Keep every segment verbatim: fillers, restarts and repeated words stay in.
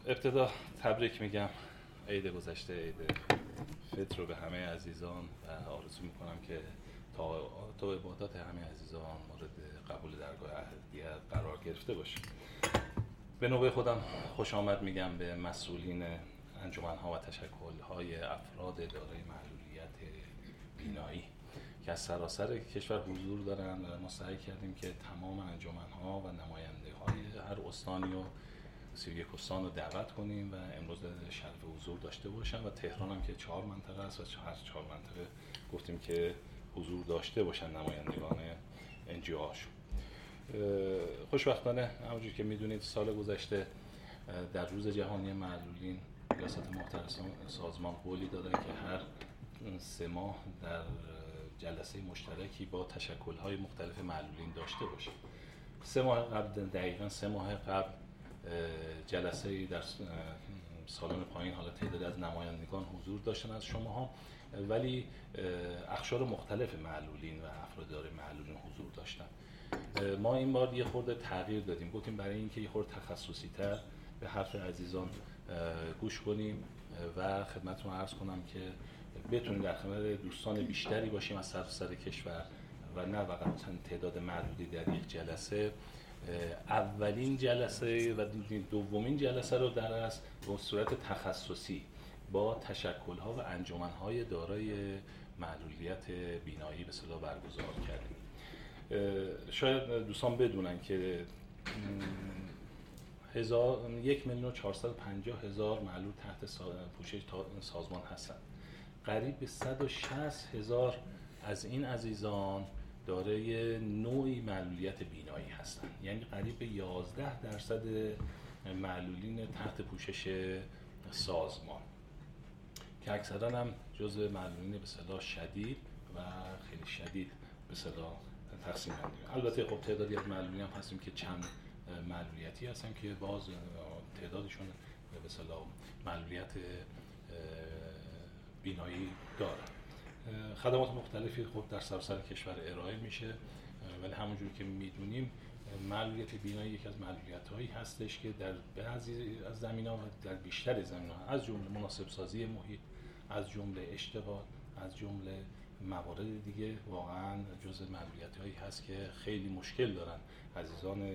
ابتدا تبریک میگم عید گذشته، عید فطر رو به همه عزیزان و آرزو میکنم که تا تا عبادات همه عزیزان مورد قبول درگاه اهلیت قرار گرفته باشه. به نوبه خودم خوش آمد میگم به مسئولین انجمن‌ها و تشکل‌های افراد دارای معلولیت بینایی که از سراسر کشور حضور دارن و ما سعی کردیم که تمام انجمن‌ها و نماینده‌های هر استانی و سی و یک استان رو دعوت کنیم و امروز شرف حضور داشته باشن و تهران هم که چهار منطقه است و هر چهار منطقه گفتیم که حضور داشته باشن نمایندگان انجی او هاشون. خوشبختانه همونجور که میدونید سال گذشته در روز جهانی معلولین ریاست محترم سازمان قولی داده که هر سه ماه در جلسه مشترکی با تشکل‌های مختلف معلولین داشته باشه. سه ماه قبل، دقیقاً سه ماه قبل جلسه در سالن پایین حالا تعداد از نمایندگان حضور داشتن از شماها، ولی اقشار مختلف معلولین و افراد دارای معلولین حضور داشتن. ما این بار یه خورده تغییر دادیم، گفتیم برای اینکه یه خورده تخصصی تر به حرف عزیزان گوش کنیم و خدمتتون عرض کنم که بتونیم در خدمت دوستان بیشتری باشیم از سراسر کشور و نه فقط تعداد محدودی در یک جلسه. اولین جلسه و دومین جلسه رو در اصل به صورت تخصصی با تشکل‌ها و انجمن‌های دارای معلولیت بینایی به اصطلاح برگزار کردیم. شاید دوستان بدونن که هزار یک میلیون و چهارصد و پنجاه هزار معلول تحت پوشش سازمان هستند. قریب به صد و شصت هزار از این عزیزان دارای نوعی معلولیت بینایی هستند، یعنی قریب به یازده درصد معلولین تحت پوشش سازمان که اکثرا هم جزء معلولین به اصطلاح شدید و خیلی شدید به اصطلاح تقسیم بندیم. البته خب تعدادی از معلولین هم هستیم که چند معلولیتی هستن که باز تعدادشون به اصطلاح معلولیت بینایی دارن. خدمات مختلفی خب در سراسر کشور ارائه میشه، ولی همونجوری که میدونیم معلولیت بینایی یکی از معلولیت‌هایی هستش که در بعضی از زمینه‌ها و در بیشتر زمینه‌ها از جمله مناسب سازی محیط، از جمله اشتغال، از جمله موارد دیگه واقعاً جزء معلولیت‌هایی هست که خیلی مشکل دارن عزیزان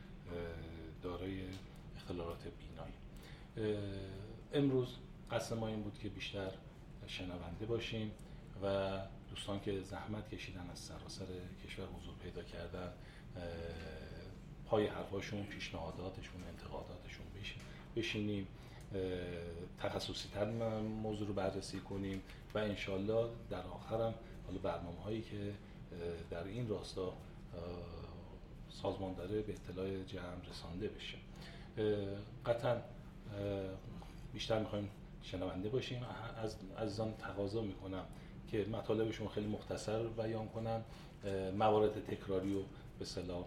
دارای اختلالات بینایی. امروز قصد ما این بود که بیشتر شنونده باشیم و دوستان که زحمت کشیدن از سراسر کشور حضور پیدا کردن پای حرفاشون، پیشنهاداتشون، انتقاداتشون بشینیم، تخصصی تر موضوع رو بررسی کنیم و انشالله در آخرم حالا برنامه هایی که در این راستا سازمان داره به اطلاع جمع رسانده بشه. قطعا بیشتر میخوایم شنونده باشیم. از عزیزان تقاضا میکنم که مطالبشون خیلی مختصر بیان کنن، موارد تکراری رو به اصطلاح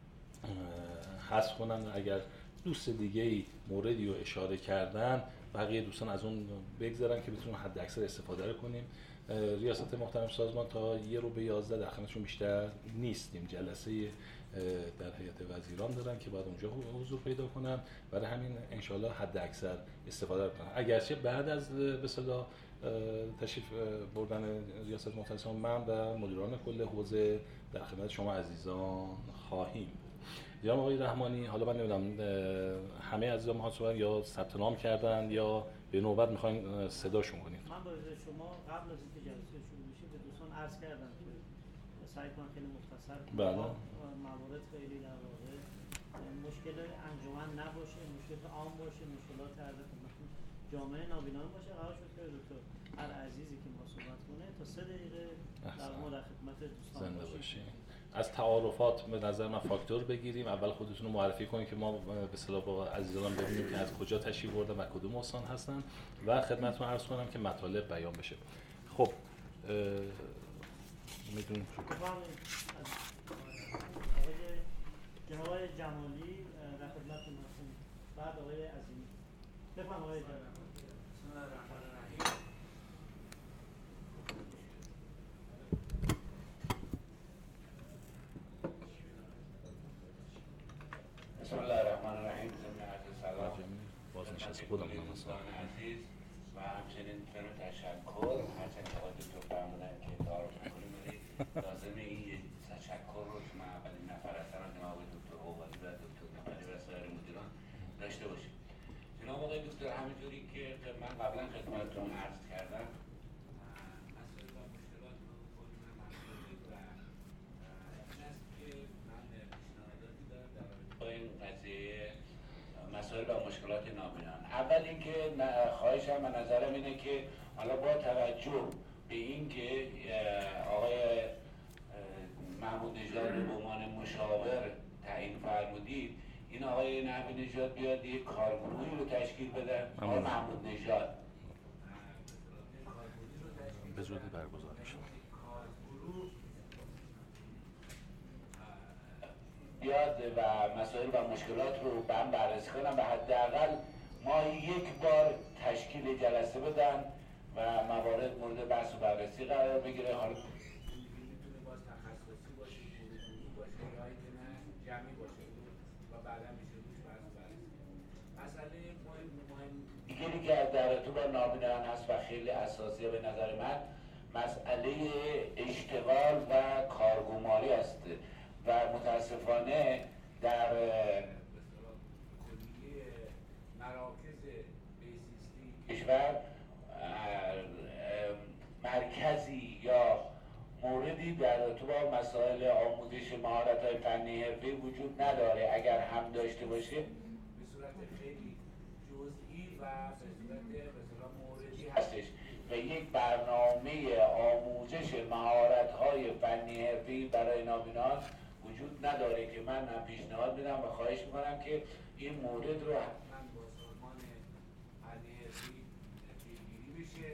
حذف کنن. اگر دوست دیگه‌ای موردی رو اشاره کردن بقیه دوستان از اون بگذارن که بتونیم حد اکثر استفاده رو کنیم. ریاست محترم سازمان تا یه رو به یازده در خدمتشون بیشتر نیستیم. جلسه در هیئت وزیران دارن که باید اونجا حضور پیدا کنن، برای همین انشالله حد اکثر استفاده رو کنن. اگرچه بعد از به اصطلاح تشریف بردن ریاست محترم سازمان من و مدیران کل حوزه در خدمت شما عزیزان خواهیم. جناب آقای رحمانی، حالا من نمیدونم همه عزیزان محاسبه یا ثبت نام کردن یا به نوبت میخواین صداشون کنید. من با اجازه شما قبل از اینکه جلسه شروع بشه به دوستان عرض کردم که سعی کنم خیلی مختصر بله. موارد خیلی در واقع مشکل انجمن نباشه، مشکل عام باشه، مشکلات عرض خدمتتون جامعه نابینایان باشه. قرار شد که دکتر هر عزیزی که ما صحبت کنه تا سه دقیقه در ما در خدمت دوستان زنده باشیم. از تعارفات به نظر من فاکتور بگیریم. اول خودتون رو معرفی کنید که ما به اصطلاح با عزیزان ببینیم که از کجا تشریف بردن و کدوم استان هستن و خدمتتون عرض کنم که مطالب بیان بشه. خب میدونیم آقای جناب آقای جمالی در خدمتتون هستیم، بعد آقای عظیمی. بفرمایید آقای جمالی. بسم الله الرحمن الرحیم. بسم الله الرحمن الرحیم. ضمن عرض سلام نشست خودمون هم مثلا عزیز و همچنین بدون تشکر هرچند که آقای دکتر فرمودن که تعارف میکنیم ولی لازمه این یه تشکر رو که من اولین نفر هستم از جناب آقای دکتر قوادی و دکتر نفری و سایر مدیران داشته باشیم. جناب آقای دکتر همینطوری که من قبلا خدمتتون عرض کردم مسائل و مشکلات رو کاملا منظوری و این است که من پیشنهاداتی دارم در رابطه با این قضیه مسائل و مشکلات نابینان. اول اینکه خواهشم و نظرم اینه که حالا با توجه به اینکه آقای محمود نژاد رو به عنوان مشاور تعیین فرمودید، این آقای نحوی نژاد بیاد یک کارگروهی رو تشکیل بده. آقای محمود نژاد به زودی برگزار میشه. بیاد و مسائل و مشکلات رو به هم بررسی کنن و حداقل ما یک بار تشکیل جلسه بدن و موارد مورد بحث و بررسی قرار بگیره. حالا میتونه باز تخصصی باشه، گروهی باشه یا اینکه نه جمعی باشه و بعدا میشه روش بحث و بررسی. مسئله مهم مهم دیگری که در ارتباط با نابینایان هست و خیلی اساسیه به نظر من مسئله اشتغال و کارگماری است و متاسفانه در کلیه مراکز بهزیستی کشور مرکزی یا موردی در ارتباط با مسائل آموزش مهارت‌های فنی حرفه‌ای وجود نداره. اگر هم داشته باشه به صورت خیلی جزئی و به صورت به اصطلاح موردی هستش و یک برنامه آموزش مهارت‌های فنی حرفه‌ای برای نابینان وجود نداره که من هم پیشنهاد میدم و خواهش میکنم که این مورد رو حتما با سازمان فنی حرفه‌ای پیگیری بشه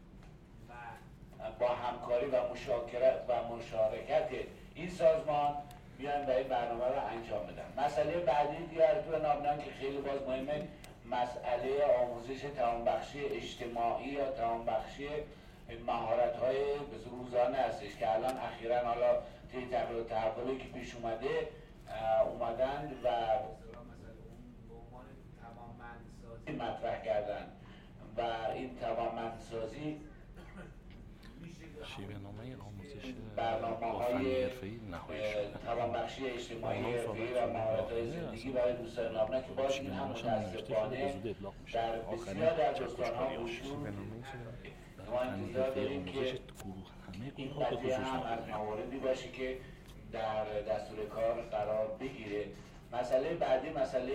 و با همکاری و مشارکت و مشارکت این سازمان بیان و این برنامه رو انجام بدن. مسئله بعدی دیگر تو نابینان که خیلی باز مهمه مسئله آموزش توانبخشی اجتماعی یا توانبخشی مهارت‌های روزانه هستش که الان اخیراً حالا طی تغییر و تحولی که پیش اومده اومدن و مثلا به عنوان توانمندسازی مطرح کردن و این توانمندسازی شیوه نامه آموزش برنامه‌های حرفه‌ای نهایی شده. توانبخشی اجتماعی حرفه‌ای و مهارت‌های زندگی برای دوستان نابینا که باز این هم متأسفانه در بسیار در دوستان‌ها وجود ما انتظار داریم که این قضیه هم از مواردی باشه که در دستور کار قرار بگیره. مسئله بعدی مسئله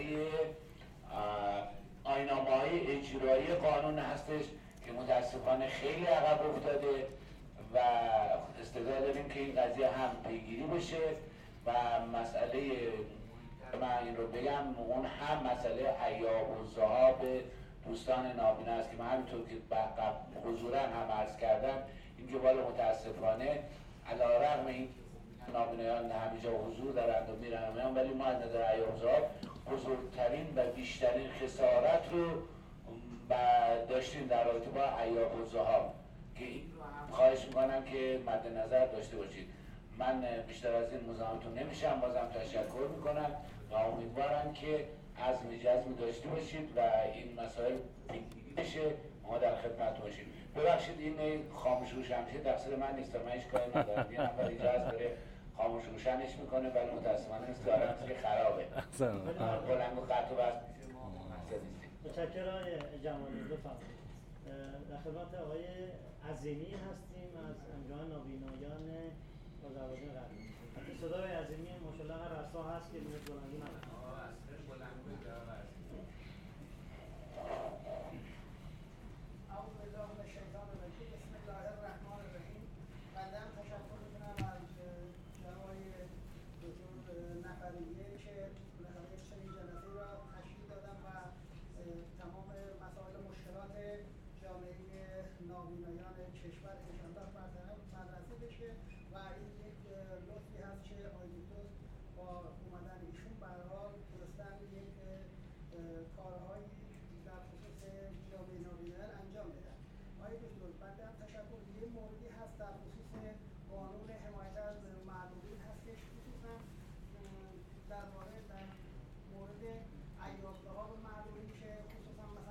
آیین‌نامه‌های اجرایی قانون هستش که متاسفانه خیلی عقب افتاده و استعداد داریم که این قضیه هم پیگیری بشه و مسئله من این رو بگم اون هم مسئله عیاب و ذهاب دوستان نابینا است که من همینطور که حضورا هم عرض کردم این که بالا متاسفانه علی‌رغم این نابینایان همه جا حضور دارند و میرن و میان ولی ما از نظر عیاب و ذهاب بزرگترین و بیشترین خسارت رو داشتیم در رابطه با عیاب و ذهاب که این رو هم خواهش میکنم که مد نظر داشته باشید. من بیشتر از این مزاحمتون نمیشم، بازم تشکر میکنم و امیدوارم که عزم جزمی داشته باشید و این مسائل پیگیری بشه ما در خدمت باشیم. ببخشید این خاموش روشن میشه تقصیر من نیست، من هیچ کاری ندارم. یه نفر اجازه داره خاموش روشنش میکنه ولی متاسفانه مثل دارم که خرابه بلند و قطع و بس میشه ما مقصد نیستیم. متشکرم آقای جمالی. بفرمایید. در خدمت آقای عظیمی هستیم از انجمن نابینایان آذربایجان غربی. صدای آقای عظیمی ماشاءالله هر رسا هست که میاد بلندی نداره. آقا اصلا بلندی داره. اعوذ بالله من الشیطان الرجیم. بسم الله الرحمن الرحیم. بنده هم تشکر میکنم از جناب دکتر نفریه که بالاخره چنین جلسه‌ای را تشکیل دادن و تمام مسائل مشکلات جامعه نابینایان کشور انشاءالله بررسی بشه و این یک لطفی هست که آقای دکتر با اومدن ایشون به هر حال تونستن یک کارهایی در خصوص جامعه نابینایان انجام بدن. آقای دکتر بنده هم تشکر. یه موردی هست در خصوص قانون حمایت از معلولین هستش، خصوصا در مورد در مورد عیاب ذهاب معلولین که خصوصا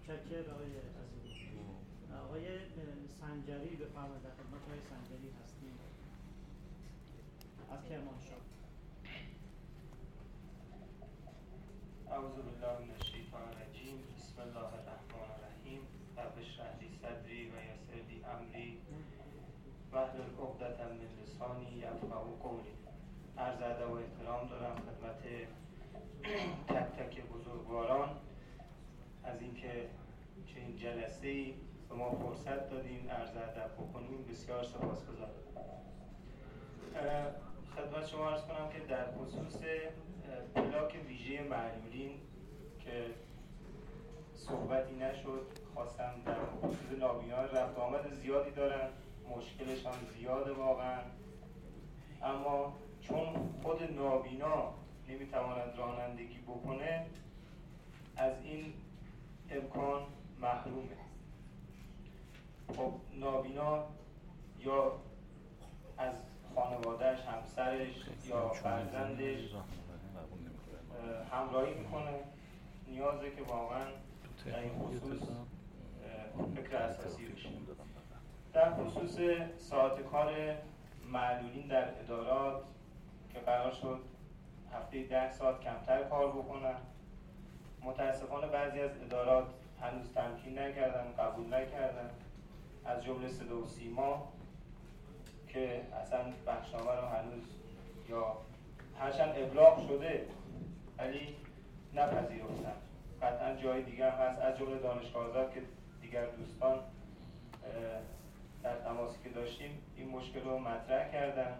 متشکرم آقای عزیزی. آقای سنجری بفرمایید، در خدمت آقای سنجری هستیم از کرمانشاه. اعوذ بالله من الشیطان الرجیم. بسم الله الرحمن الرحیم. رب اشرح لی صدری و یسر لی امری واحلل عقدة من لسانی یفقهوا قولی. عرض ادب و احترام دارم خدمت تک تک بزرگواران از اینکه چنین جلسه‌ای به ما فرصت دادین عرض ادب بکنیم، بسیار سپاسگزارم. خدمت شما عرض کنم که در خصوص پلاک ویژه معلولین که صحبتی نشد، خواستم در خصوص نابینان رفت آمد زیادی دارن، مشکلشان زیاده واقعا، اما چون خود نابینا نمیتواند رانندگی بکنه از این امکان محرومه. خب نابینا یا از خانوادهش، همسرش یا فرزندش همراهی میکنه، نیازه که واقعا در این خصوص فکر اساسی بشه. در خصوص ساعت کار معلولین در ادارات که قرار شد هفته ده ساعت کمتر کار بکنن، متاسفانه بعضی از ادارات هنوز تمکین نکردن، قبول نکردن، از جمله صدا و سیما که اصلا بخشنامه رو هنوز یا هرچند ابلاغ شده ولی نپذیرفتن. قطعا جای دیگه هم هست، از جمله دانشگاه آزاد که دیگر دوستان در تماسی که داشتیم این مشکل رو مطرح کردن.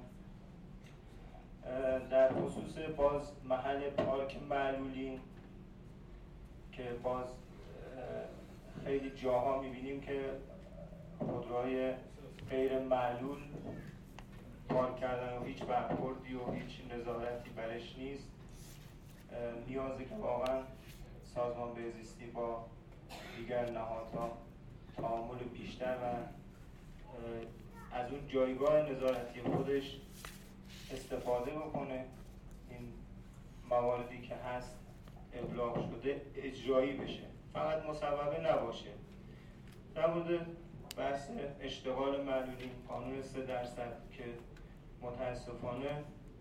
در خصوص باز محل پارک معلولین که باز خیلی جاها میبینیم که خودروهای غیر معلول پارک کردن و هیچ برخوردی و هیچ نظارتی برش نیست. نیازه که واقعا سازمان بهزیستی با دیگر نهادها تعامل بیشتر و از اون جایگاه نظارتی خودش استفاده بکنه، این مواردی که هست ابلاغ شده اجرایی بشه، فقط مصوبه نباشه. در مورد بحث اشتغال معلولین، قانون سه درصد که متاسفانه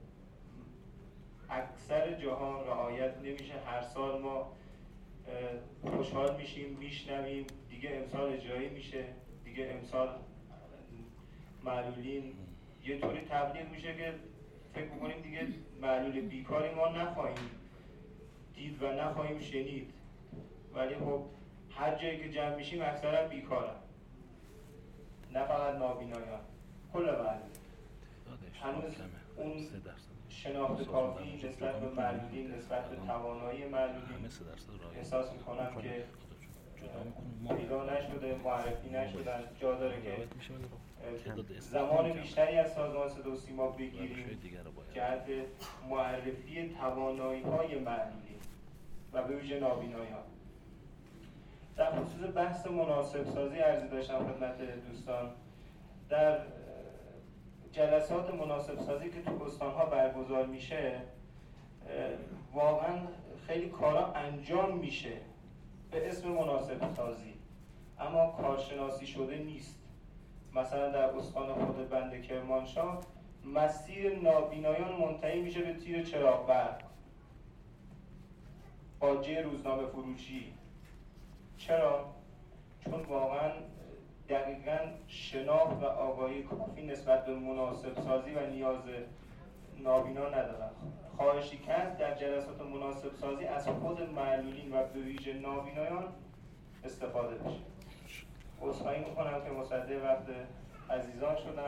اکثر جاها رعایت نمیشه. هر سال ما خوشحال میشیم میشنویم دیگه امسال اجرایی میشه، دیگه امسال معلولین یه طوری تبلیغ میشه که فکر بکنیم دیگه معلول بیکاری ما نخواهیم دید و نخواهیم شنید، ولی خب هر جایی که جمع میشیم اکثرا بیکارن، نه فقط نابینایان، کل معلول. هنوز اون شناخت کافی نسبت به معلولین، نسبت به توانایی معلولین احساس میکنم که پیدا نشده، معرفی نشدن. جا داره که زمان بیشتری از سازمان صدا و سیما بگیریم جهت معرفی توانایی های معلولین و به ویژه نابینایان. در خصوص بحث مناسب سازی عرضی داشتم خدمت دوستان. در جلسات مناسب سازی که تو استان‌ها برگزار میشه واقعا خیلی کارا انجام میشه به اسم مناسب سازی، اما کارشناسی شده نیست. مثلا در استان خود بنده کرمانشاه مسیر نابینایان منتهی میشه به تیر چراغ برق، باجه روزنامه فروشی. چرا؟ چون واقعا دقیقاً شناخت و آگاهی کافی نسبت به مناسب سازی و نیاز نابینا ندارن. خواهشی کرد در جلسات مناسب سازی از خود معلولین و به ویژه نابینایان استفاده بشه. عذرخواهی میکنم که مصدق وقت عزیزان شدم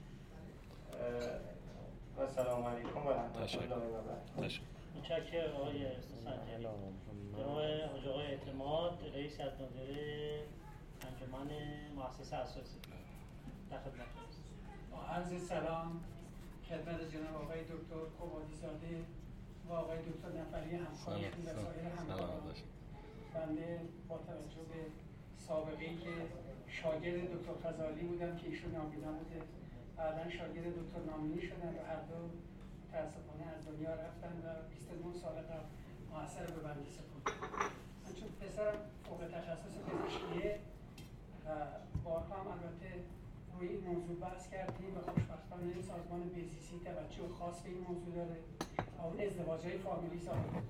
و سلام علیکم و رحمت الله و برکاته. متشکرم آقای سنجری. جناب حاج آقای اعتماد، رئیس هیئت‌مدیره انجمن مؤسسه اساسی، در خدمت است. با عرض سلام خدمت جناب آقای دکتر قبادی زاده و آقای دکتر نفری همکارشون و سایر همکاران. بنده با توجه به سابقه‌ای که شاگرد دکتر غزالی بودم که ایشون نابینا بوده، بعداً شاگرد دکتر نامینی شدن و هر دو متأسفانه از دنیا رفتن و بیست و نه سال قبل مؤثر به بنده سپردن. من چون پسرم فوق فوق تخصص پزشکیه و بارها هم البته روی این موضوع بحث کردیم و خوشبختانه سازمان بیزیسی توجه خاص به این موضوع داره و اون ازدواج‌های فامیلی ساخته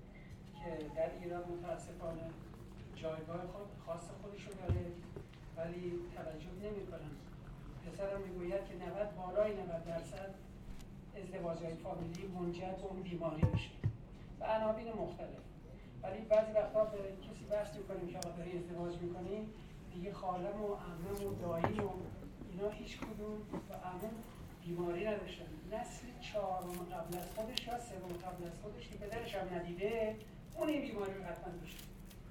که در ایران متاسفانه جایگاه خود خاص خودشو داره ولی توجه نمی‌کنن. پسرم میگوید که نود بالای نود درصد ازدواج‌های فامیلی منجر به اون بیماری میشه و عناوین مختلف. ولی بعضی وقتا به کسی بحث می‌کنیم که آقا داری ازدواج می‌کنی دیگه خالم و عمم و دایی و اینا هیچ کدوم و عمم بیماری نداشتن. نسل چهارم قبل از خودش یا سوم قبل از خودش که پدرش هم ندیده اون این بیماری رو حتما داشته.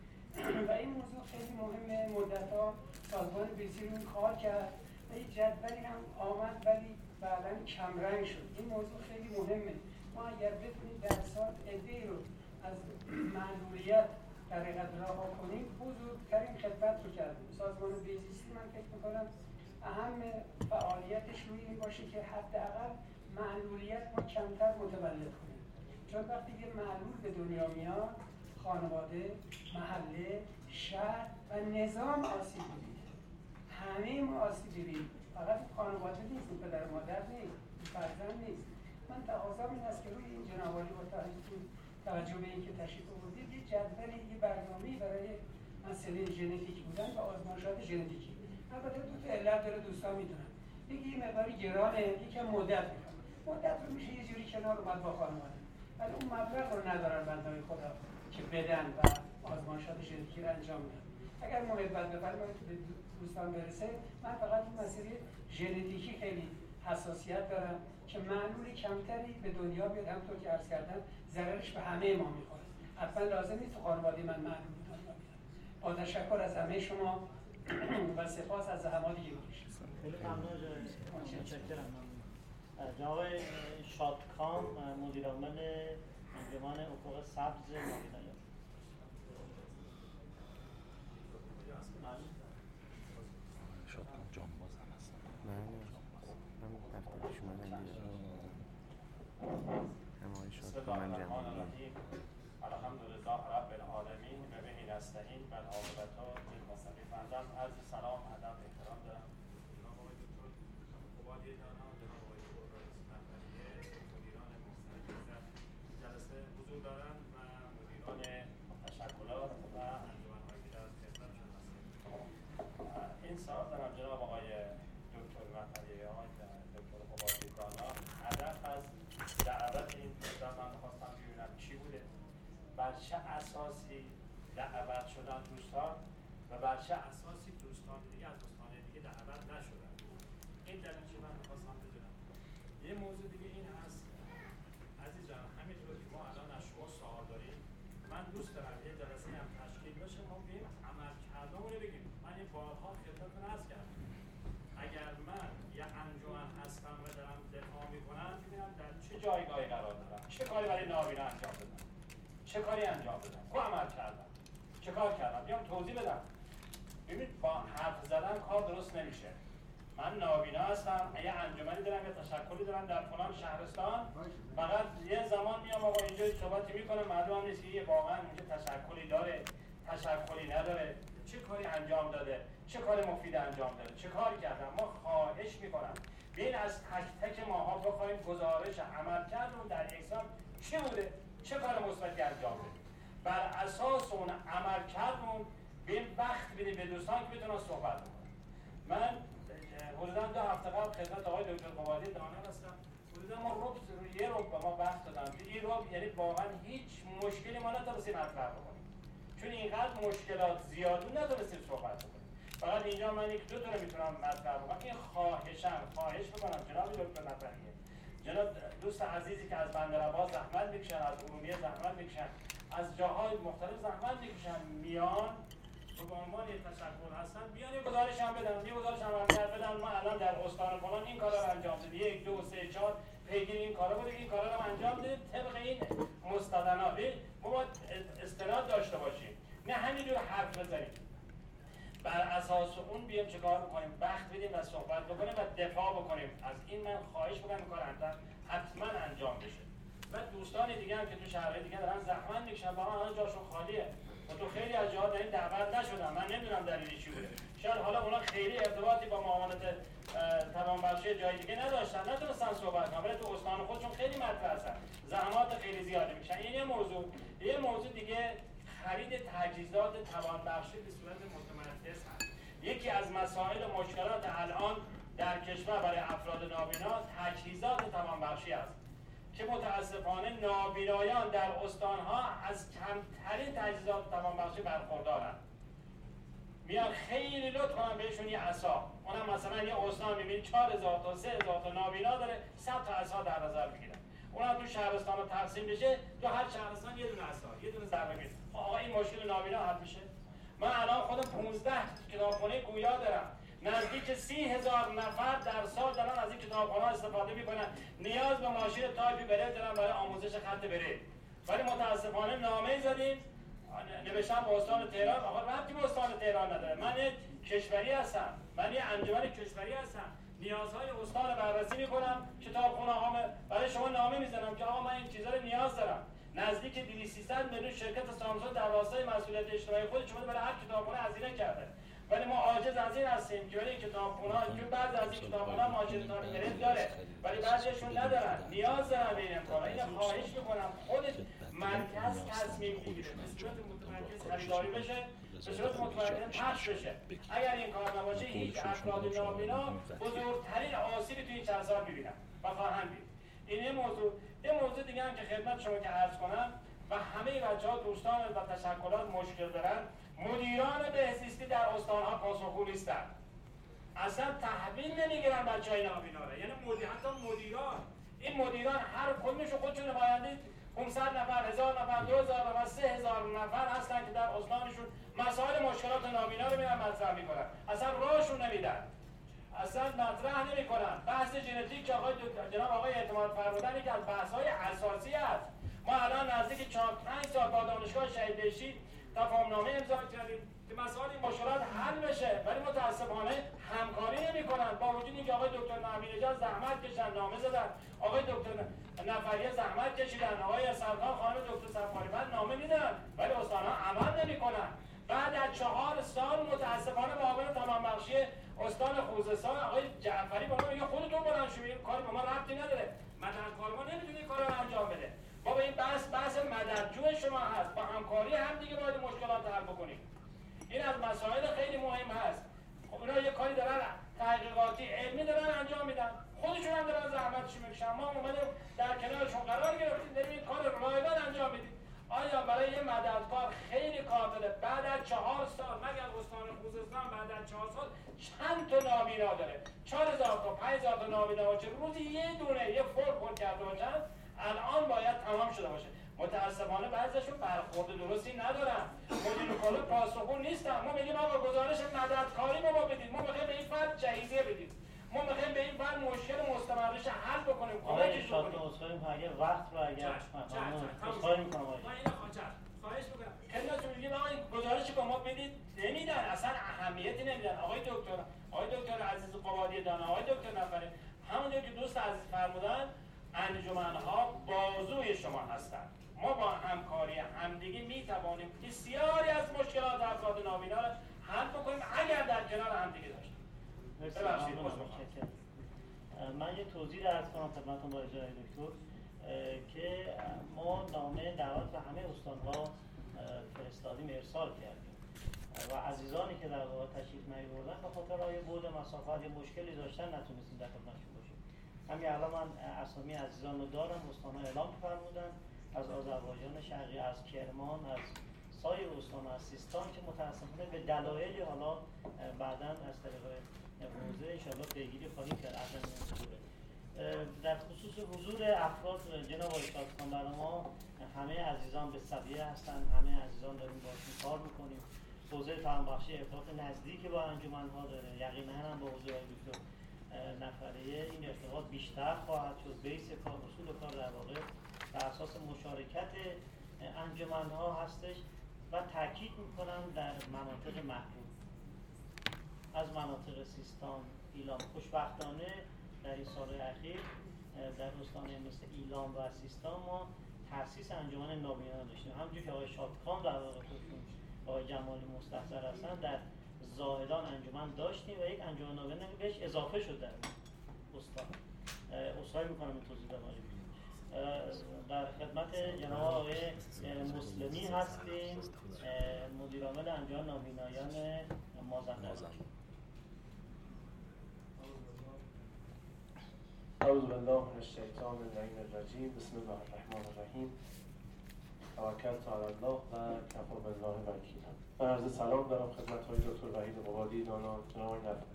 و این موضوع خیلی مهمه. مدت‌ها سازمان بیزی رو کار کرد و یک جدولی هم آمد ولی بعداً کمرنگ شد. این موضوع خیلی مهمه. ما اگر بتونیم در سال عده‌ای رو از معلولیت در حقیقت رها کنیم بزرگترین خدمت رو کردیم. سازمان بیزیستی من فکر میکنم اهم فعالیتش روی این باشه که حداقل معلولیت ما کمتر متولد کنیم. چون وقتی یه معلول به دنیا میاد خانواده، محله، شهر و نظام آسیب می‌بینه. همه ما آسیب می‌بینیم. فقط خانواده نیست، پدر و مادر نیست، فرزند نیست. من تقاضام این است که روی این جنابعالی با توجه به اینکه تشریف آوردید یه جدولی، یه برنامه‌ای برای مسئله ژنتیک بودن و آزمایشات ژنتیکی. البته دو تا علت داره، دوستان میدونن. یکی این مقداری گرانه، یکم مدت می‌خواد. مدت رو میشه یه جوری کنار اومد با خانواده. ولی اون مبلغ رو ندارن بندهای خدا که بدن و آزمایشات ژنتیکی رو انجام بدن. اگر محبت بفرمایید به دوستان برسه، من فقط این مسئله ژنتیکی خیلی حساسیت دارم که معلول کمتری به دنیا بیاد. همونطور که عرض کردم ضررش به همه ما میخوره. حتما لازم نیست تو خانواده من معلول به دنیا بیاد. با تشکر از همه شما و سپاس از زحماتی که می‌کشید. خیلی ممنون جناب. متشکرم. جناب شادکام مدیر عامل انجمن افق سبز نابینایان. شادکام جانباز هم هستن. نه من دفتر شما نمیدونم. همه شادکام من جمعی. الحمدلله رب العالمین و به نستعین و العاقبت للمتقین. بنده عرض سلام ادب احترام دارم. جناب آقای دکتر قبادی دانا، جناب آقای دکتر نفریه، مدیران مختلف جلسه حضور دارند و مدیران تشکلات و انجمن‌هایی که در خدمتشون هستیم. این سال دارم جناب آقای دکتر نفریه، آقای دکتر قبادی دانا، هدف از دعوت این پروگرام من خواستم ببینم چی بوده، بر چه اساسی دعوت شدن دوستان و بر چه اساسی دوستان دیگه از دوستان دیگه دعوت نشدن. این دلیل که من می‌خواستم بدونم. یه موضوع دیگه این هست عزیزان، همینطور که ما الان از شما سوال داریم، من دوست دارم یه جلسه هم تشکیل بشه ما بیم عملکردمون رو بگیم. من این بارها خدمتتون عرض کردم اگر من یه انجمن هستم و دارم دفاع میکنم ببینم در چه جایگاهی قرار دارم، چه کاری برای نابینا انجام بدم، چه کاری انجام بدم، کو عمل کردم، چه کار کردم، بیام توضیح بدم. ببینید با حرف زدن کار درست نمیشه. من نابینا هستم، یه انجمنی دارم، یه تشکلی دارم در فلان شهرستان، فقط یه زمان میام آقا اینجا صحبتی میکنم، معلوم نیست که واقعا اینجا تشکلی داره، تشکلی نداره، چه کاری انجام داده، چه کار مفید انجام داده، چه کاری کردم. ما خواهش میکنم بین از تک تک ماها بخوایم گزارش عمل کردمون در یک سال چی بوده، چه کار مثبتی انجام دادیم، بر اساس اون عمل کردمون بین وقت بدیم به دوستان که بتونن صحبت کنن. من حدودا دو هفته قبل خدمت آقای دکتر قبادی دانا هستم. حدودا ما ربط یه ربع به ما وقت دادن. این ربع یعنی واقعا هیچ مشکلی ما نتونستیم مطرح بکنیم. چون اینقدر مشکلات زیاد بود نتونستیم صحبت بکنیم. فقط اینجا من یک دو تا رو میتونم مطرح بکنم. این خواهشم، خواهش میکنم جناب دکتر نفریه، جناب دوست عزیزی که از بندرعباس زحمت میکشن، از ارومیه زحمت میکشن، از جاهای مختلف زحمت میکشن، میان و به عنوان یک تشکر هستن، بیان یه گزارش هم بدن، یه گزارش هم عملکرد بدن. ما الان در استان فلان این کارا رو انجام دادیم، یک دو سه چهار پیگیر این کارا بود، این کارا رو انجام دادیم طبق این مستندات. ما باید استناد داشته باشیم، نه همینجور حرف بزنیم. بر اساس اون بیام چه کار بکنیم، وقت بدیم و صحبت بکنیم و دفاع بکنیم. از این من خواهش می‌کنم این کار حتما انجام بشه. و دوستان دیگه هم که تو شهرهای دیگه دارن زحمت میکشن، با الان جاشون خالیه. و تو خیلی از جاها در این دعوت نشدن. من نمیدونم دلیلی چی بوده. شاید حالا اونا خیلی ارتباطی با معاونت توانبخشی جای دیگه نداشتن، نتونستن صحبت کنن، ولی تو استان خودشون خیلی مطرح هستن، زحمات خیلی زیادی میشن. این یه موضوع. یه موضوع دیگه خرید تجهیزات توانبخشی به صورت متمرکز هست. یکی از مسائل و مشکلات الان در کشور برای افراد نابینا تجهیزات توانبخشی است که متاسفانه نابینایان در استانها از کمترین تجهیزات توانبخشی برخوردارند. میان خیلی لطف کنن بهشون یه عصا، اونم مثلا یه استان میبینی چهار هزار تا سه هزار تا نابینا داره، صد تا عصا در نظر میگیرن. اونم تو شهرستان رو تقسیم بشه، تو هر شهرستان یه دونه عصا، یه دونه ضربه میگیره. آقا این مشکل نابینا حل میشه؟ من الان خودم پانزده کتابخونه گویا دارم، نزدیک سی هزار نفر در سال دارن از این کتابخونه استفاده میکنن، نیاز به ماشین تایپی برید دارن برای آموزش خط برید. ولی متاسفانه نامه زدیم، نوشتم به استان تهران، آقا ربطی به استان تهران نداره، من یک کشوری هستم، من یه انجمن کشوری هستم، نیازهای استان رو بررسی میکنم، کتابخونه هامه برای شما نامه میزنم که آقا من این چیزا رو نیاز دارم. نزدیک دویست سیصد میلیون شرکت سامسونگ در راستای مسئولیت اجتماعی خودش برای هر کتابخونه هزینه کرده، ولی ما عاجز از این هستیم که برای کتابخونه‌ها که بعضی از این کتابخونه‌ها ماشین تایپ داره ولی بعضیشون ندارن، نیاز دارن به این امکان. اینو خواهش میکنم خودت مرکز تصمیم بگیره، به صورت متمرکز خریداری بشه، به صورت متمرکز پخش بشه. اگر این کار نباشه هیچ افراد نابینا بزرگترین آسیبی تو این چند سال میبینن و خواهند دید. این یه موضوع. یه موضوع دیگه هم که خدمت شما که عرض کنم و همه بچه‌ها دوستان و تشکلات مشکل دارن، مدیران بهزیستی در استان‌ها پاسخگو نیستن. اصلا تحویل نمیگیرن بچه‌های نابینا رو. یعنی مدیر حتی مدیران، این مدیران هر کدومشون خودشون نماینده پانصد نفر، هزار نفر، دو هزار نفر، سه هزار نفر هستن که در استانشون مسائل مشکلات نابینا رو میرن مطرح میکنن. اصلا راهشون نمیدن. اصلا مطرح نمیکنن. بحث ژنتیک که آقای جناب آقای اعتماد فرمودن که از بحث‌های اساسی است. ما الان نزدیک چهار پنج سال با دانشگاه شهید بهشتی تفاهمنامه امضا کردیم که مسائل این مشکلات حل بشه، ولی متاسفانه همکاری نمی‌کنن. با وجود اینکه آقای دکتر نعیمی‌نژاد زحمت کشیدن، نامه زدن، آقای دکتر نفریه زحمت کشیدن، آقای سرکار خانم دکتر سفاری‌مند نامه میدن، ولی استان‌ها عمل نمی‌کنن. بعد از چهار سال متاسفانه معاون توانبخشی استان خوزستان آقای جعفری با ما میگه خودتون بلند شو، این کاری به ما ربطی نداره، مدد کارما نمیتونه کارا رو انجام بده. بابا این بحث بحث مددجو شما هست، با همکاری هم دیگه باید مشکلات حل بکنیم. این از مسائل خیلی مهم هست. خب اینا یه کاری دارن تحقیقاتی علمی دارن انجام میدن، خودشون هم دارن زحمتشو میکشن، ما اومدیم در کنارشون قرار گرفتیم، داریم این کار رایگان انجام میدیم. آیا برای یه مددکار خیلی کار داره بعد از چهار سال، مگر استان خوزستان بعد از چهار سال چند تا نابینا داره؟ چهار هزار تا پنج هزار تا نابینا باشه، روزی یه دونه یه فور پر کرده باشن، الان باید تمام شده باشه. متاسفانه بعضیشون برخورد درستی ندارن، مدیر کل پاسخگو نیستن. ما میگیم آقا گزارش مددکاری ما بدید، ما میخوایم به این فرد جهیزیه بدید، ما میخوایم به این فرد مشکل مستمرش حل بکنیم، کمکش بکنیم. آقای اگر وقت رو اگر خواهی میکنم آقای ما اینو خواهش میکنم خدمتتون میگیم آقا این گزارش که ما بدید نمیدن، اصلا اهمیتی نمیدن. آقای دکتر آقای دکتر عزیز قبادی دانا، آقای دکتر نفری، همونجور که دوست عزیز فرمودن، انجمن‌ها بازوی شما هستند. ما با همکاری همدیگه میتوانیم بسیاری از مشکلات افراد نابینا را حل بکنیم اگر در کنار همدیگه داشتیم. ببخشید من یه توضیح عرض کنم خدمتتون با اجازه دکتر که ما نامه دعوت به همه استان‌ها فرستادیم، ارسال کردیم و عزیزانی که در واقع تشریف نیاوردن به خاطر راه بعد مسافت یا مشکلی داشتن نتونستیم در خدمتشون باشیم. همین الان من اسامی عزیزان رو دارم، استان‌ها اعلام فرمودن از آذربایجان شرقی، از کرمان، از سایر استان، از سیستان که متأسفانه به دلایلی حالا بعداً از طریق حوزه انشاءالله پیگیری خواهیم کرد عدم حضوره. در خصوص حضور افراد جناب آقای شادخان برای ما همه عزیزان به سویه هستن، همه عزیزان داریم باشون کار میکنیم. حوزه توانبخشی ارتباط نزدیک با انجمن‌ها داره، یقینا هم با حضور آقای دکتر نفریه این ارتباط بیشتر خواهد شد. بیس کار، اصول کار در واقع بر اساس مشارکت انجمن‌ها هستش و تاکید میکنم در مناطق محروم از مناطق سیستان، ایلام. خوشبختانه در این سال اخیر در استان‌های مثل ایلام و سیستان ما تأسیس انجمن نابینایان داشتیم. همونجور که آقای شادکام در واقع خودشون آقای جمالی مستحضر هستن، در زاهدان انجمن داشتیم و یک انجمن نابینایان بهش اضافه شد در استان. اصلاحی میکنم این توضیح بماریم. در خدمت جناب آقای مسلمی هستیم، مدیر عامل انجمن نابینایان مازندران. اعوذ بالله من الشیطان اللعین الرجیم. بسم الله الرحمن الرحیم. توکلت علی الله و کفی بالله وکیلا. من عرض سلام دارم خدمت های دکتر وحید قبادی دانا، جناب نفر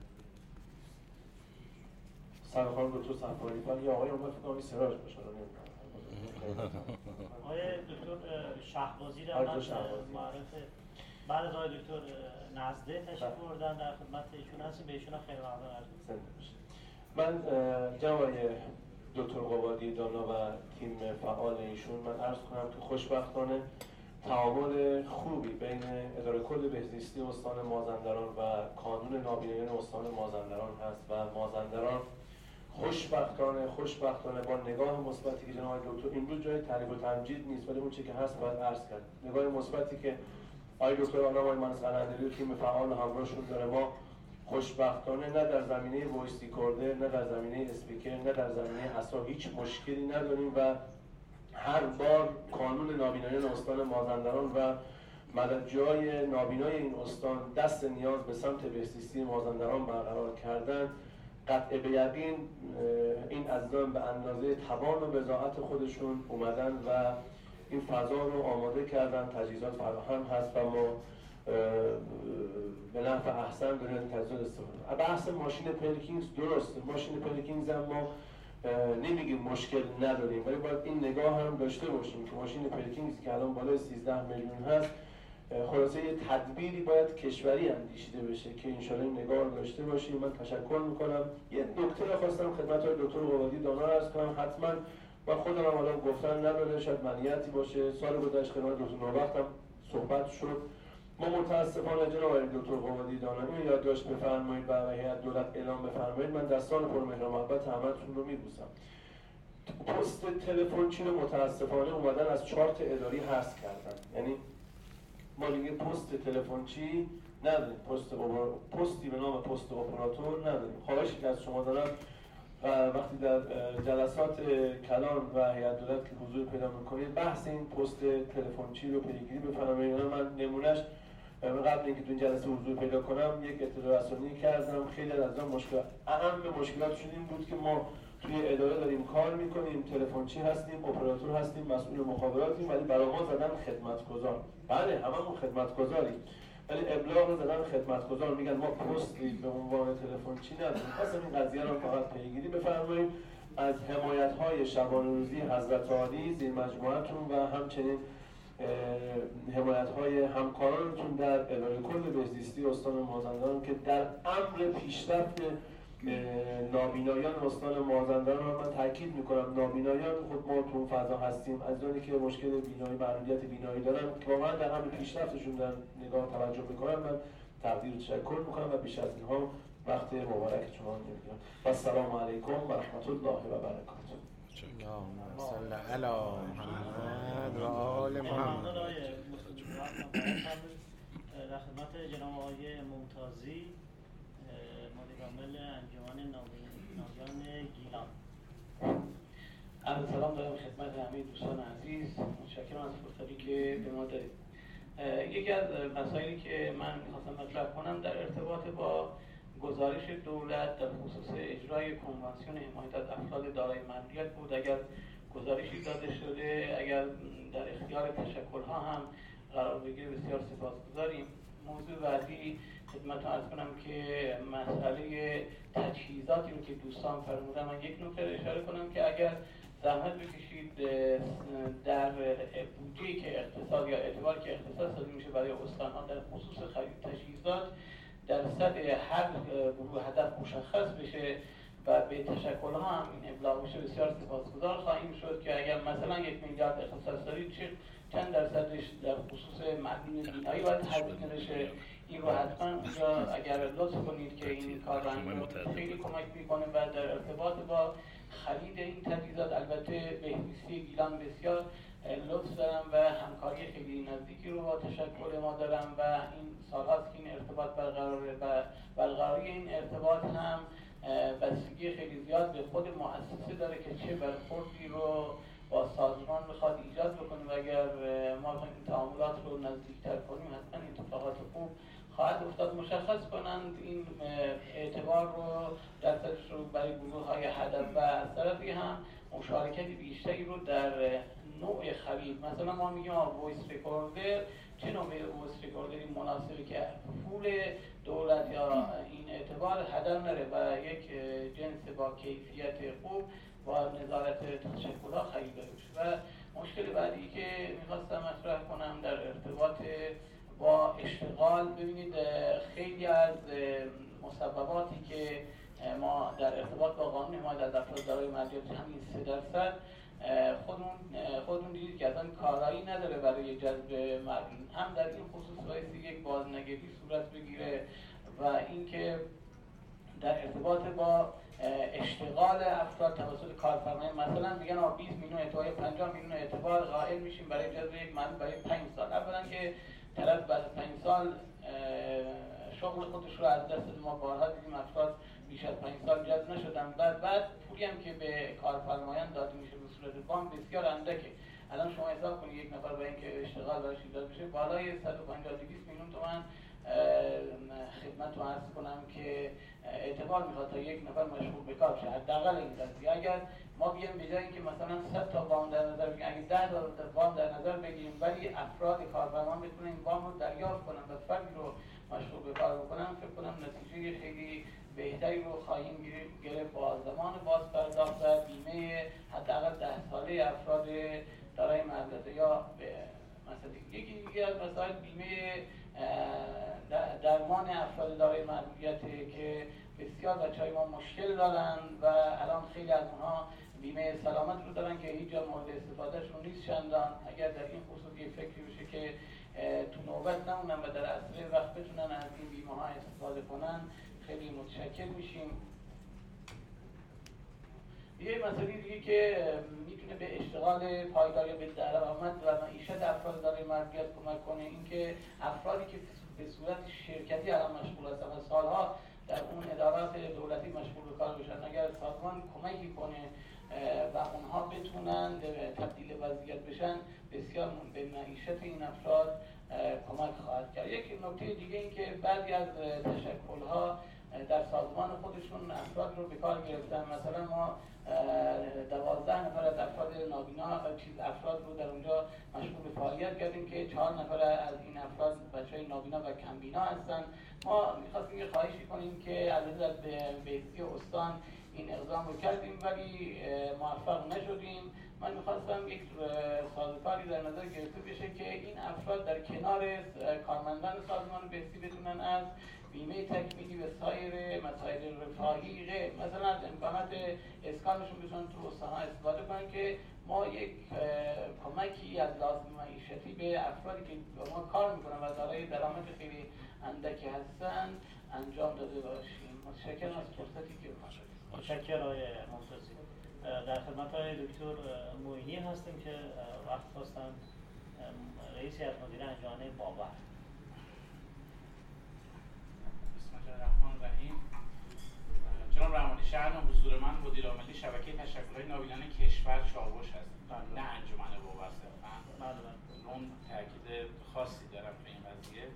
سرخان دکتر صفاری فن یا آقای عمر فکر سراج باشه رو نمیدونم. آقای دکتر شهبازی رو من معرفه بعد از آقای دکتر نزده تشریف بردن در خدمت ایشون هستیم، به ایشون خیلی ممنون عرض می‌کنم. من جناب آقای دکتر قبادی دانا و تیم فعال ایشون من عرض کنم که خوشبختانه تعامل خوبی بین اداره کل بهزیستی استان مازندران و کانون نابینایان استان مازندران هست و مازندران خوشبختانه خوشبختانه با نگاه مثبتی که جناب دکتر امروز جای تعریف و تمجید نیست، ولی اون چیزی که هست باید عرض کرد. نگاه مثبتی که آقای دکتر آقای مهندس قلندری و تیم فعال همراهشون داره، ما خوشبختانه نه در زمینه وایس ریکوردر، نه در زمینه اسپیکر، نه در زمینه اسا هیچ مشکلی نداریم و هر بار کانون نابینایان استان مازندران و مدد جای نابینای این استان دست نیاز به سمت بهزیستی مازندران برقرار کردن، قطع به یقین این عزیزان به اندازه توان و بضاعت خودشون اومدن و این فضا رو آماده کردن، تجهیزات فراهم هست و ما به نحو احسن داریم تجهیزات استفاده. بحث ماشین پرکینگز درسته، ماشین پرکینگز هم ما نمیگیم مشکل نداریم، ولی باید این نگاه هم داشته باشیم که ماشین پرکینگز که الان بالای سیزده میلیون هست، خلاصه یه تدبیری باید کشوری اندیشیده بشه که انشالله این نگاه رو داشته باشیم. من تشکر میکنم. یه نکته رو خواستم خدمت های دکتر قبادی دانا عرض کنم، حتما من خودم هم الان گفتن نداره، شاید منیتی باشه. سال گذشته خدمت دکتر نوبخت هم صحبت شد. ما متاسفانه جناب آقای دکتر قبادی دانا اینو یادداشت بفرمایید و هیئت دولت اعلام بفرمایید، من دستان پرمهر و محبت همتون رو میبوسم. پست تلفنچی رو متاسفانه اومدن از چارت اداری حذف کردن، یعنی ما دیگه پست تلفنچی نداریم، پست پستی به نام پست اپراتور نداریم. خواهشی که از شما دارم وقتی در جلسات کلان و هیئت دولت که حضور پیدا میکنید بحث این پست تلفنچی رو پیگیری بفرمایید. من نمونهش قبل اینکه تو این جلسه حضور پیدا کنم یک اطلاع رسانی کردم، خیلی از اون مشکل اهم مشکلاتشون این بود که ما توی اداره داریم کار میکنیم، تلفنچی هستیم، اپراتور هستیم، مسئول مخابراتیم، ولی برای ما زدن خدمتگزار. بله هممون خدمتگزاریم، ولی ابلاغ زدن خدمتگزار، میگن ما پستی به عنوان تلفنچی نداریم. پس این قضیه رو فقط پیگیری بفرمایید از حمایت‌های شبانه روزی حضرت عالی زیر مجموعتون و همچنین حمایت‌های همکارانتون در اداره کل بهزیستی استان مازندران که در امر پیشرفت نابینایان استان مازندران رو من تاکید میکنم. نابینایان خود ما تو فضا هستیم، از اونی که مشکل بینایی معلولیت بینایی دارن که واقعا در امر پیشرفتشون در نگاه توجه میکنن، من تقدیر و تشکر میکنم و بیش از اینها وقت مبارکتون رو نمیگیرم. و السلام علیکم و رحمت الله و برکاته. اللهم صل علی محمد و آل محمد. در خدمت جناب آقای ممتازی مدیر عامل انجمن نابینایان گیلان. عرض سلام دارم خدمت همه دوستان عزیز، متشکرم از فرصتی که به ما دارید. یکی از مسائلی که من می‌خواستم مطرح کنم در ارتباط با گزارش دولت در خصوص اجرای کنوانسیون حمایت از افراد دارای معلولیت بود. اگر گزارشی داده شده، اگر در اختیار تشکل‌ها هم قرار بگیره بسیار سپاسگزاریم. موضوع بعدی خدمتتون عرض کنم که مسئله تجهیزاتی رو که دوستان فرمودن، من یک نکته اشاره کنم که اگر زحمت بکشید در بودجه‌ای که اقتصاد یا اعتباری که اختصاص داده میشه برای استان‌ها در خصوص خرید تجهیزات درصد هر گروه هدف مشخص بشه و به تشکل‌ها هم این ابلاغ بشه، بسیار سپاسگزار خواهیم شد که اگر مثلا یک میلیارد اختصاص دارید چه چند درصدش در خصوص مدیون بینایی باید هزینه بشه. این رو حتما یا اگر لطف کنید که این کار رو انجام خیلی کمک میکنه. و در ارتباط با خرید این تجهیزات البته بهزیستی گیلان بسیار لطف دارم و همکاری خیلی نزدیکی رو با تشکل ما دارم و این سالهاست که این ارتباط برقراره و برقراری این ارتباط هم بستگی خیلی زیاد به خود مؤسسه داره که چه برخوردی رو با سازمان بخواد ایجاد بکنیم و اگر ما این تعاملات رو نزدیکتر کنیم حتما اتفاقات خوب خواهد افتاد. مشخص کنند این اعتبار رو دستش رو برای گروه های هدف و از طرفی هم مشارکت بیشتری رو در نوع خرید. مثلا ما میگیم وایس ریکوردر، چه نوع وایس ریکوردری مناسبی که پول دولت یا این اعتبار هدر نره و یک جنس با کیفیت خوب با نظارت تشکل‌ها خریده بشه. و مشکل بعدی که میخواستم مطرح کنم در ارتباط با اشتغال، ببینید خیلی از مسبباتی که ما در ارتباط با قانون حمایت از افراد دارای مرجعیت همین سه درصد خودمون خودمون دیدید که اصلا کارایی نداره برای جذب مردم، هم در این خصوص بایستی یک بازنگری صورت بگیره و اینکه در ارتباط با اشتغال افراد توسط کارفرمایان مثلا میگن آ بیست میلیون اعتبار پنجاه میلیون اعتبار قائل میشیم برای جذب یک مرد برای پنج سال. اولا که طرف بعد پنج سال شغل خودش رو از دست ما بارها دیدیم افراد بیش از پنج سال جذب نشدن. بعد بعد پولی هم که به کارفرمایان داده میشه به صورت وام بسیار اندکه. الان شما حساب کنید یک نفر برای اینکه اشتغال براش ایجاد بشه بالای صد و پنجاه تا دویست میلیون تومان خدمتتون عرض کنم که اعتبار میخواد تا یک نفر مشغول به کار شه. حداقل این قضیه اگر ما بیایم به جای اینکه مثلا صد تا وام در نظر بگیریم، اگه ده تا وام در نظر بگیریم ولی افراد کارفرما بتونن این وام رو دریافت کنن و فردی رو مشغول به کار بکنن، فکر کنم نتیجه خیلی بهتری رو خواهیم گرفت با زمان باز پرداخت و بیمه حداقل ده ساله افراد دارای معلولیت. یا مثلا یکی دیگه از مسائل بیمه درمان افراد دارای معلولیت که بسیار بچه‌های ما مشکل دارن و الان خیلی از اونها بیمه سلامت رو دارن که هیچ جا مورد استفادهشون نیست چندان. اگر در این خصوص یه فکری بشه که تو نوبت نمونن و در اصل وقت بتونن از این بیمه ها استفاده کنن خیلی متشکر میشیم. یه مسئله دیگه که میتونه به اشتغال پایدار یا به درآمد و معیشت افراد دارای مرجعیت کمک کنه این که افرادی که به صورت شرکتی الان مشغول هستن و سالها در اون ادارات دولتی مشغول به کار بشن، اگر سازمان کمکی کنه و اونها بتونن تبدیل وضعیت بشن بسیار به معیشت این افراد کمک خواهد کرد. یک نکته دیگه این که بعضی از تشکل‌ها در سازمان خودشون افراد رو به کار گرفتن. مثلا ما دوازده نفر از افراد نابینا و چیز افراد رو در اونجا مشغول به فعالیت کردیم که چهار نفر از این افراد بچه‌های نابینا و کمبینا هستن. ما می‌خواستیم یه خواهشی کنیم که علیرضا بهزیستی استان این اقدام رو کردیم ولی موفق نشدیم. من می‌خواستم یک سازوکاری در نظر گرفته بشه که این افراد در کنار کارمندان سازمان بهزیستی بتونن از بیمه تکمیلی و سایر مسائل رفاهی غیر مثلا از امکانات اسکانشون بتونن تو استان‌ها استفاده کنن که ما یک کمکی از لازم معیشتی به افرادی که با ما کار میکنن و دارای درآمد خیلی اندکی هستن انجام داده باشیم. متشکرم از فرصتی که متشکرم آقای مرتضی. در خدمت آقای دکتر معینی هستیم که وقت خواستن رئیسی از مدیر انجمن باور. جناب رحمانی شهر حضور من مدیر عامل شبکه تشکل‌های نابینان کشور چاوش هستم، نه انجمن باور صرفاً. اون تاکید خاصی دارم به این قضیه.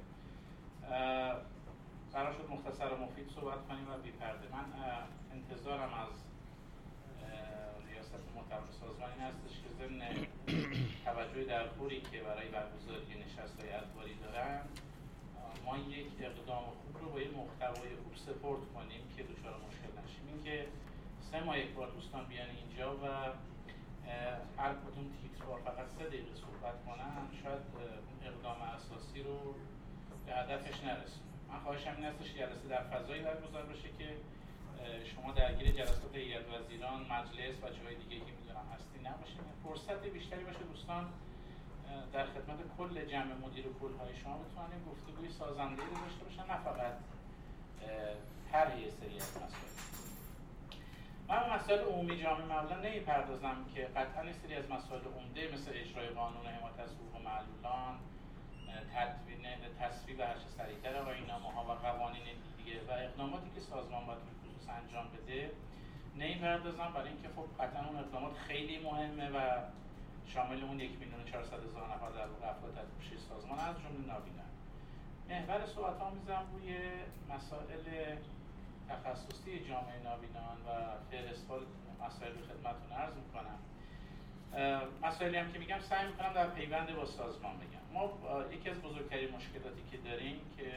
قرار شد مختصر و مفید صحبت کنیم و بی پرده. من انتظارم از ریاست محترم سازمان این هستش که ضمن توجه در خوری که برای برگزاری نشست‌های ادواری دارن ما یک اقدام خوب رو با یه محتوای خوب سپورت کنیم که دچار مشکل نشیم. این که سه ماه یک بار دوستان بیان اینجا و هر کدوم تیتروار فقط سه دقیقه صحبت کنن شاید اقدام اساسی رو به هدفش نرسونه. من خواهشم این هستش که جلسه در فضایی برگزار بشه که شما درگیر جلسات هیئت وزیران، مجلس و جای دیگه که میدونم هستی نباشید. فرصت بیشتری باشه دوستان در خدمت کل جمع مدیر کل‌های شما بتونن گفتگوی سازنده‌ای داشته باشن، نه فقط طرح یه سری از مسائل. من به مسائل عمومی جامعه معلولان نمیپردازم که قطعا این سری از مسائل عمده مثل اجرای قانون حمایت از حقوق معلولان، تدوین تصویب هرچه سریعتر آیین‌نامه‌ها و قوانین دیگه و اقداماتی که سازمان باید توی خصوص انجام بده نمیپردازم، برای اینکه خب قطعا اون اقدامات خیلی مهمه و شامل اون یک میلیون و چهارصد هزار نفر در واقع افراد تحت پوشش سازمان از جمله نابینان. محور صحبت‌ها می‌ذارم روی مسائل تخصصی جامعه نابینان و فهرست‌وار مسائل رو خدمتتون عرض می‌کنم. مسائلی هم که میگم سعی می‌کنم در پیوند با سازمان بگم. ما یکی از بزرگترین مشکلاتی که داریم که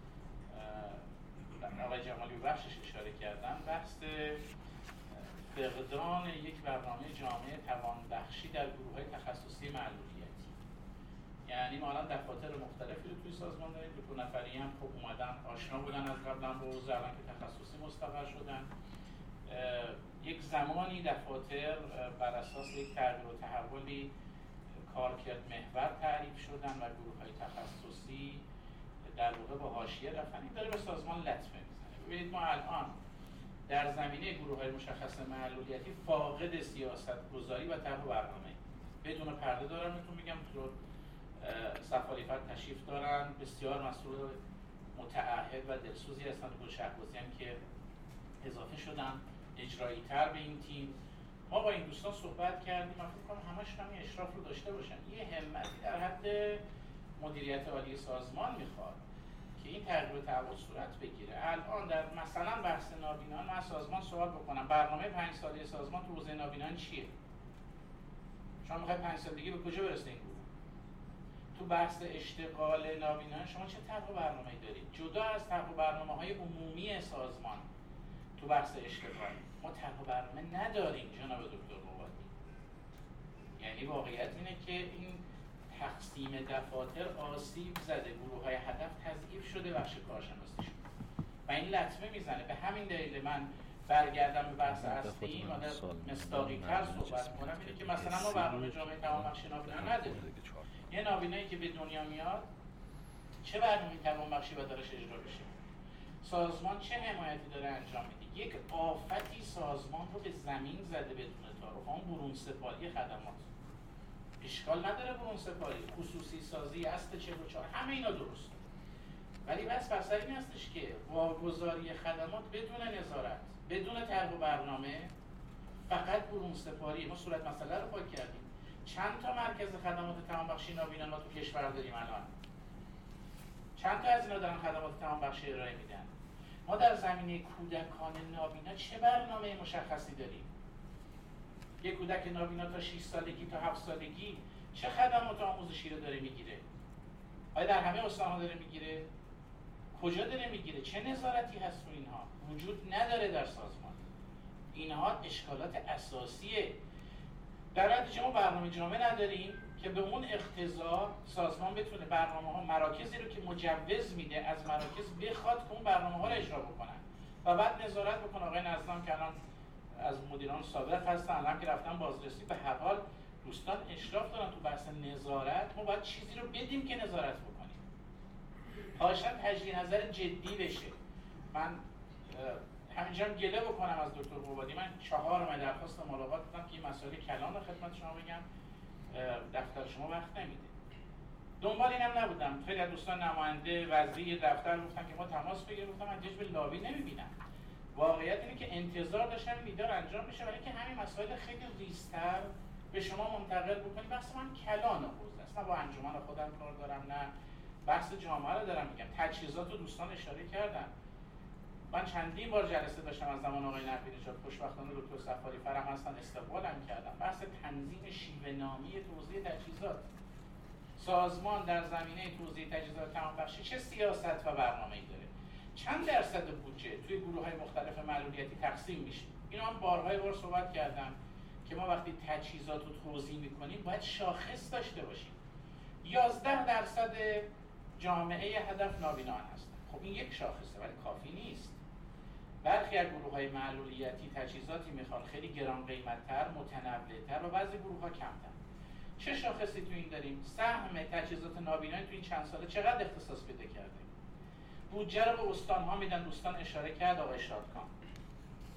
آقای جمالی به بخشش اشاره کردن، بحث فقدان یک برنامه جامعه توانبخشی در گروه‌های تخصصی معلولیتی. یعنی ما الان دفاتر مختلفی رو توی سازمان داریم، دو نفری هم خب اومدن آشنا بودن از قبلا با حوزه، الان که تخصصی مستقر شدن. یک زمانی دفاتر بر اساس یک تغییر و تحولی کارکرد محور تعریف شدن و گروه‌های تخصصی در واقع با حاشیه رفتن. این داره به سازمان لطمه میزنه. ببینید ما الان در زمینه گروه‌های مشخص معلولیتی فاقد سیاست گذاری و طرح و برنامه. بدون پرده دارم بهتون میگم، تو سفاری فرد تشریف دارن، بسیار مسئول متعهد و دلسوزی هستن، گل شهبازی هم که اضافه شدن اجرایی تر به این تیم. ما با این دوستان صحبت کردیم، من فکر کنم همشون هم این اشراف رو داشته باشن. یه همتی در حد مدیریت عالی سازمان میخواد که این تغییر و تحول صورت بگیره. الان در مثلا بحث نابینان من سازمان سوال بکنم برنامه پنج ساله سازمان تو حوزه نابینان چیه؟ شما میخواید پنج سال دیگه به کجا برسه این گروه؟ تو بحث اشتغال نابینان شما چه طرح و برنامه‌ای دارید؟ جدا از طرح و برنامه‌های عمومی سازمان تو بحث اشتغال ما طرح و برنامه نداریم جناب دکتر قوادی. یعنی واقعیت اینه که این تقسیم دفاتر آسیب زده، گروه‌های هدف تضعیف شده بخش کارشناسیشون و این لطمه میزنه. به همین دلیل من برگردم به بحث اصلی و در مصداقی تر صحبت کنم، اینه که مثلا ما برنامه جامعه توانبخشی نابینان نداریم. یه نابینایی که به دنیا میاد چه برنامه توانبخشی باید دارش اجرا بشه؟ سازمان چه حمایتی داره انجام میده؟ یک آفتی سازمان رو به زمین زده بدون تعارف، اون برون سپاری خدمات. اشکال نداره برون سپاری، خصوصی سازی، اصل چهل و چهار، همه اینا درست. ولی بس بر سر این هستش که واگذاری خدمات بدون نظارت، بدون طرح و برنامه، فقط برون سپاری. ما صورت مسئله رو پاک کردیم. چند تا مرکز خدمات توانبخشی نابینان ما تو کشور داریم الان؟ چند تا از اینا دارن خدمات توانبخشی ارائه میدن؟ ما در زمینه کودکان نابینا چه برنامه مشخصی داریم؟ یک کودک نابینا تا شش سالگی تا هفت سالگی چه خدمات آموزشی رو داره میگیره؟ آیا در همه استان‌ها داره میگیره؟ کجا داره میگیره؟ چه نظارتی هست رو اینها؟ وجود نداره در سازمان. اینها اشکالات اساسیه. در نتیجه ما برنامه جامعه نداریم که به اون اقتضا سازمان بتونه برنامه‌ها، مراکزی رو که مجوز میده از مراکز بخواد که اون برنامه‌ها رو اجرا بکنن و بعد نظارت بکنه. آقای نظام که الان از مدیران سابق هستن، الان که رفتن بازرسی، به هر حال دوستان اشراف دارن تو بحث نظارت. ما باید چیزی رو بدیم که نظارت بکنیم. خواهشاً تجدید نظر جدی بشه. من همینجا گله بکنم از دکتر قوادی، من چهار درخواست ملاقات دادم که این مسائل کلان رو خدمت شما بگم، دفتر شما وقت نمیده. دنبال اینم نبودم. خیلی از دوستان نماینده وزیر دفتر گفتن که ما تماس بگیریم، گفتم من جز به لابی نمیبینم. واقعیت اینه که انتظار داشتم این دیدار انجام بشه، ولی که همین مسائل خیلی ریزتر به شما منتقل بکنیم. بحث من کلان حوزه است، نه با انجمن خودم کار دارم، نه بحث جامعه رو دارم میگم. تجهیزات رو دوستان اشاره کردن. من چندین بار جلسه داشتم از زمان آقای نقی نژاد، خوشبختانه دکتر سفاری فرح هستن استقبالم کردم. بحث تنظیم شیوه نامی توزیع تجهیزات. سازمان در زمینه توزیع تجهیزات توانبخشی چه سیاست و برنامه‌ای داره؟ چند درصد بودجه توی گروه‌های مختلف معلولیتی تقسیم میشه؟ اینو من بارهای بار صحبت کردم که ما وقتی تجهیزات رو توزیع میکنیم باید شاخص داشته باشیم. یازده درصد جامعه هدف نابینان هستن. خب این یک شاخصه ولی کافی نیست. برخی از گروه‌های معلولیتی تجهیزاتی میخوان خیلی گران قیمت‌تر، متنوع‌تر و بعضی گروه‌ها کمتر. چه شاخصی تو این داریم؟ سهم تجهیزات نابینایی تو این چند ساله چقدر اختصاص پیدا کرده؟ بودجه رو به استان‌ها میدن، دوستان اشاره کرد آقای شادکان.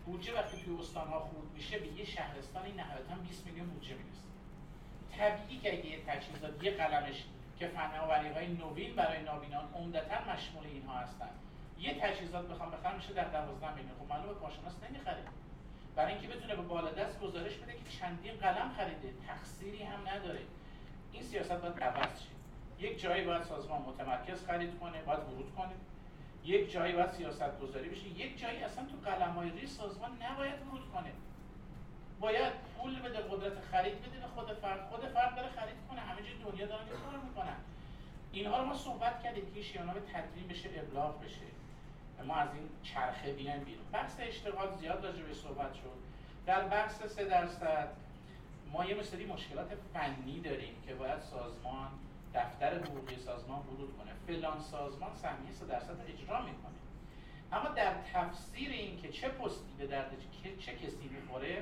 بودجه وقتی توی استان‌ها خورد میشه به یه شهرستانی نهایتاً بیست میلیون بودجه میرسه. طبیعی که اگه یه تجهیزات یه قلمش که فناوری‌های نوین برای نابینان عمدتاً مشمول اینها هستن، یه تجهیزات بخوام بخرم میشه در دوازده میلیون. خب معلومه کارشناس نمیخره، برای اینکه بتونه به بالادست گزارش بده که چندین قلم خریده، تقصیری هم نداره. این سیاست باید عوض شه. یک جایی باید سازمان متمرکز خرید کنه، باید ورود کنه. یک جایی باید سیاست گذاری بشه، یک جایی اصلا تو قلم‌های ریز سازمان نباید ورود کنه. باید پول بده، قدرت خرید بده به خود فرد، خود فرد بره خرید کنه. همه جای دنیا دارن این کارو میکنن. اینها رو ما صحبت کردیم که شیانه به تدوین بشه، ابلاغ بشه. ما از این چرخه بیایم بیرون. بحث اشتغال زیاد راجع بهش صحبت شد. در بحث سه درصد ما یه سری مشکلات فنی داریم که باید سازمان، دفتر حقوقی سازمان ورود کنه. فلان سازمان سهمیه سه درصد رو اجرا میکنه. اما در تفسیر این که چه پستی به درد چه کسی میخوره،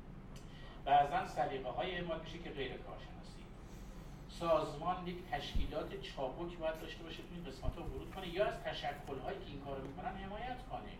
بعضا سلیقه های اعمال میشه که غیر کارشناسی. سازمان یک تشکیلات چابک باید داشته باشه تو این قسمت ها ورود کنه یا از تشکل هایی که این کارو میکنن حمایت کنه.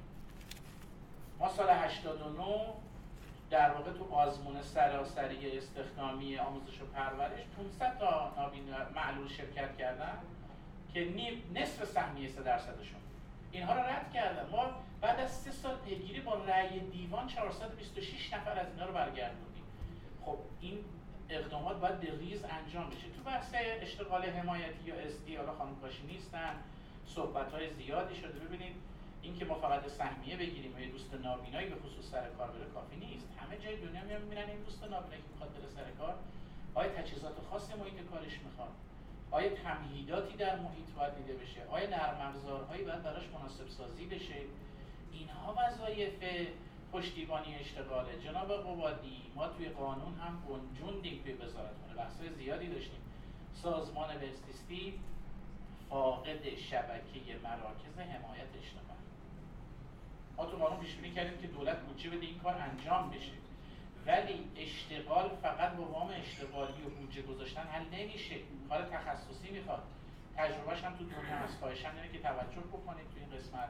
ما سال هشتاد و نه در واقع تو آزمون سراسری استخدامی آموزش و پرورش پانصد تا نابینا معلول شرکت کردن که نصف سهمیه سه درصدشون. اینها رو رد کردن. ما بعد از سه سال پیگیری با رأی دیوان چهارصد و بیست و شش نفر از اینا رو برگردوندیم. خب این اقدامات باید به ریز انجام بشه. تو بحث اشتغال حمایتی یا استی حالا خانم کاشی نیستن، صحبت‌های زیادی شده. ببینید اینکه ما فقط سهمیه بگیریم و یه دوست نابینایی به خصوص سر کار بره کافی نیست. همه جای دنیا میان میبینن این دوست نابینایی که میخواد بره سر کار آیا تجهیزات خاص محیط کارش میخواد، آیا تمهیداتی در محیط باید دیده بشه، آیا نرم افزارهایی باید براش مناسب سازی بشه. اینها وظایف پشتیبانی اشتغاله. جناب قبادی، ما توی قانون هم گنجوندیم توی وزارتخونه، بحث‌های زیادی داشتیم. سازمان بهزیستی فاقد شبکه مراکز حمایت اشتغال. ما تو قانون پیش بینی کردیم که دولت بودجه بده این کار انجام بشه، ولی اشتغال فقط با وام اشتغالی و بودجه گذاشتن حل نمیشه. کار تخصصی میخواد. تجربهش هم تو دنیا هست. خواهشاً اینه که توجه بکنید تو این قسمت.